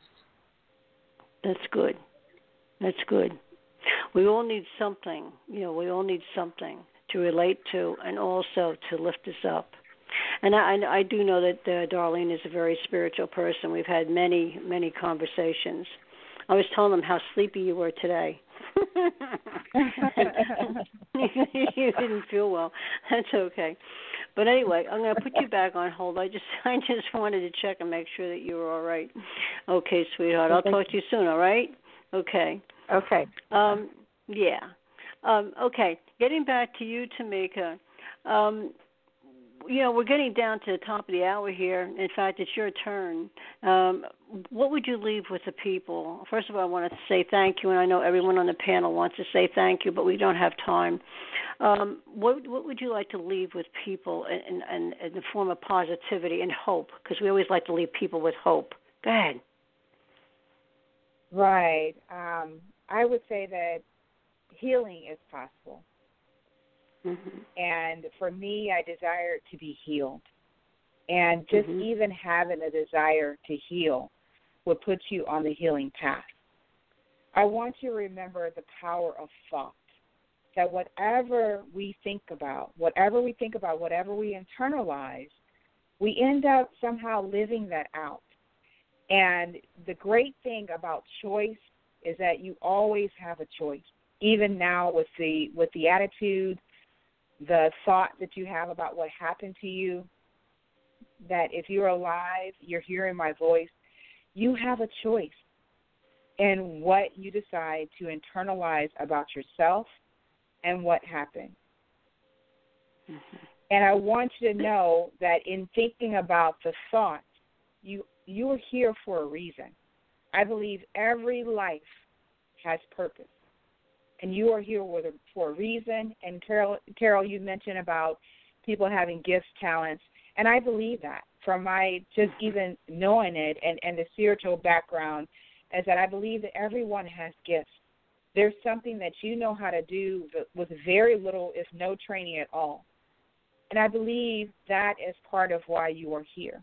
That's good. That's good. We all need something, you know. We all need something to relate to, and also to lift us up. And I, I do know that uh, Darlene is a very spiritual person. We've had many, many conversations. I was telling them how sleepy you were today. You didn't feel well. That's okay. But anyway, I'm going to put you back on hold. I just, I just wanted to check and make sure that you were all right. Okay, sweetheart. I'll talk to you soon. All right? Okay. Okay. Um, yeah. Um, okay. Getting back to you, Tamika. Um, You know, we're getting down to the top of the hour here. In fact, it's your turn. Um, what would you leave with the people? First of all, I want to say thank you, and I know everyone on the panel wants to say thank you, but we don't have time. Um, what, what would you like to leave with people in, in, in the form of positivity and hope? Because we always like to leave people with hope. Go ahead. Right. Um, I would say that healing is possible. Mm-hmm. And for me, I desire to be healed. And just mm-hmm. even having a desire to heal will put you on the healing path. I want you to remember the power of thought, that whatever we think about, whatever we think about, whatever we internalize, we end up somehow living that out. And the great thing about choice is that you always have a choice, even now with the with the attitude, the thought that you have about what happened to you, that if you're alive, you're hearing my voice, you have a choice in what you decide to internalize about yourself and what happened. Mm-hmm. And I want you to know that in thinking about the thought, you you are here for a reason. I believe every life has purpose. And you are here with a, for a reason. And Carol, Carol, you mentioned about people having gifts, talents, and I believe that from my just even knowing it and, and the spiritual background, is that I believe that everyone has gifts. There's something that you know how to do with very little, if no training at all. And I believe that is part of why you are here.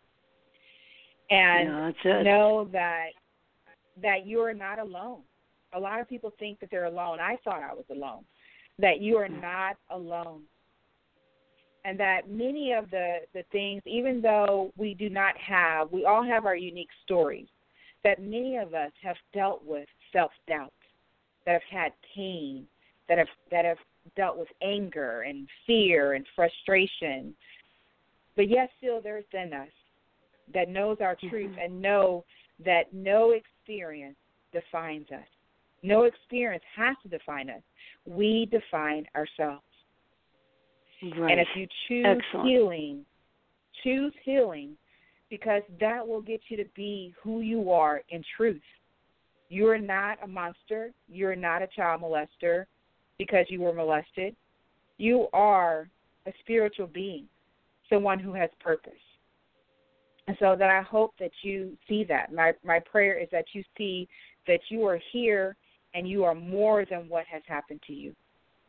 And yeah, know that that you are not alone. A lot of people think that they're alone. I thought I was alone, that you are not alone. and that many of the, the things, even though we do not have, we all have our unique stories, that many of us have dealt with self-doubt, that have had pain, that have that have dealt with anger and fear and frustration. But yet still there's in us that knows our truth mm-hmm. and know that no experience defines us. No experience has to define us. We define ourselves. Right. And if you choose Excellent. healing, choose healing, because that will get you to be who you are in truth. You are not a monster. You're not a child molester because you were molested. You are a spiritual being, someone who has purpose. And so that I hope that you see that. My my prayer is that you see that you are here and you are more than what has happened to you.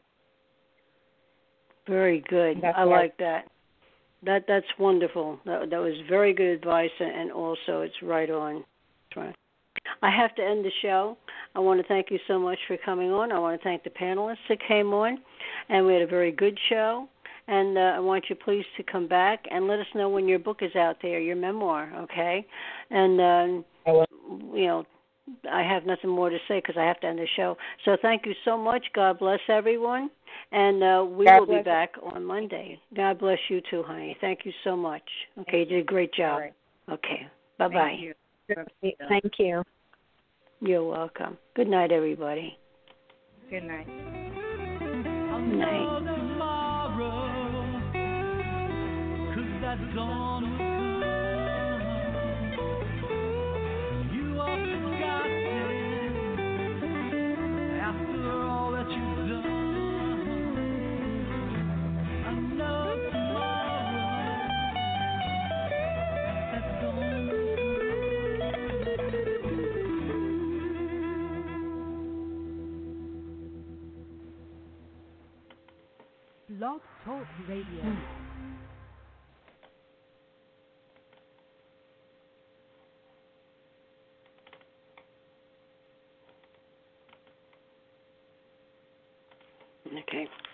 Very good. That's I right. like that. That that's wonderful. That, that was very good advice, and also it's right on. Right. I have to end the show. I want to thank you so much for coming on. I want to thank the panelists that came on, and we had a very good show. And uh, I want you please to come back and let us know when your book is out there, your memoir, okay? And, uh, you know, I have nothing more to say because I have to end the show. So thank you so much. God bless everyone. And uh, we God will be bless back on Monday. God bless you too, honey. Thank you so much. Okay, you did a great job. Right. Okay, bye-bye. Thank you. Thank you. You're welcome. Good night, everybody. Good night. Good night. That dawn will come. You are forgotten after all that you've done. I know tomorrow that dawn will come. Blog Talk Radio. Okay.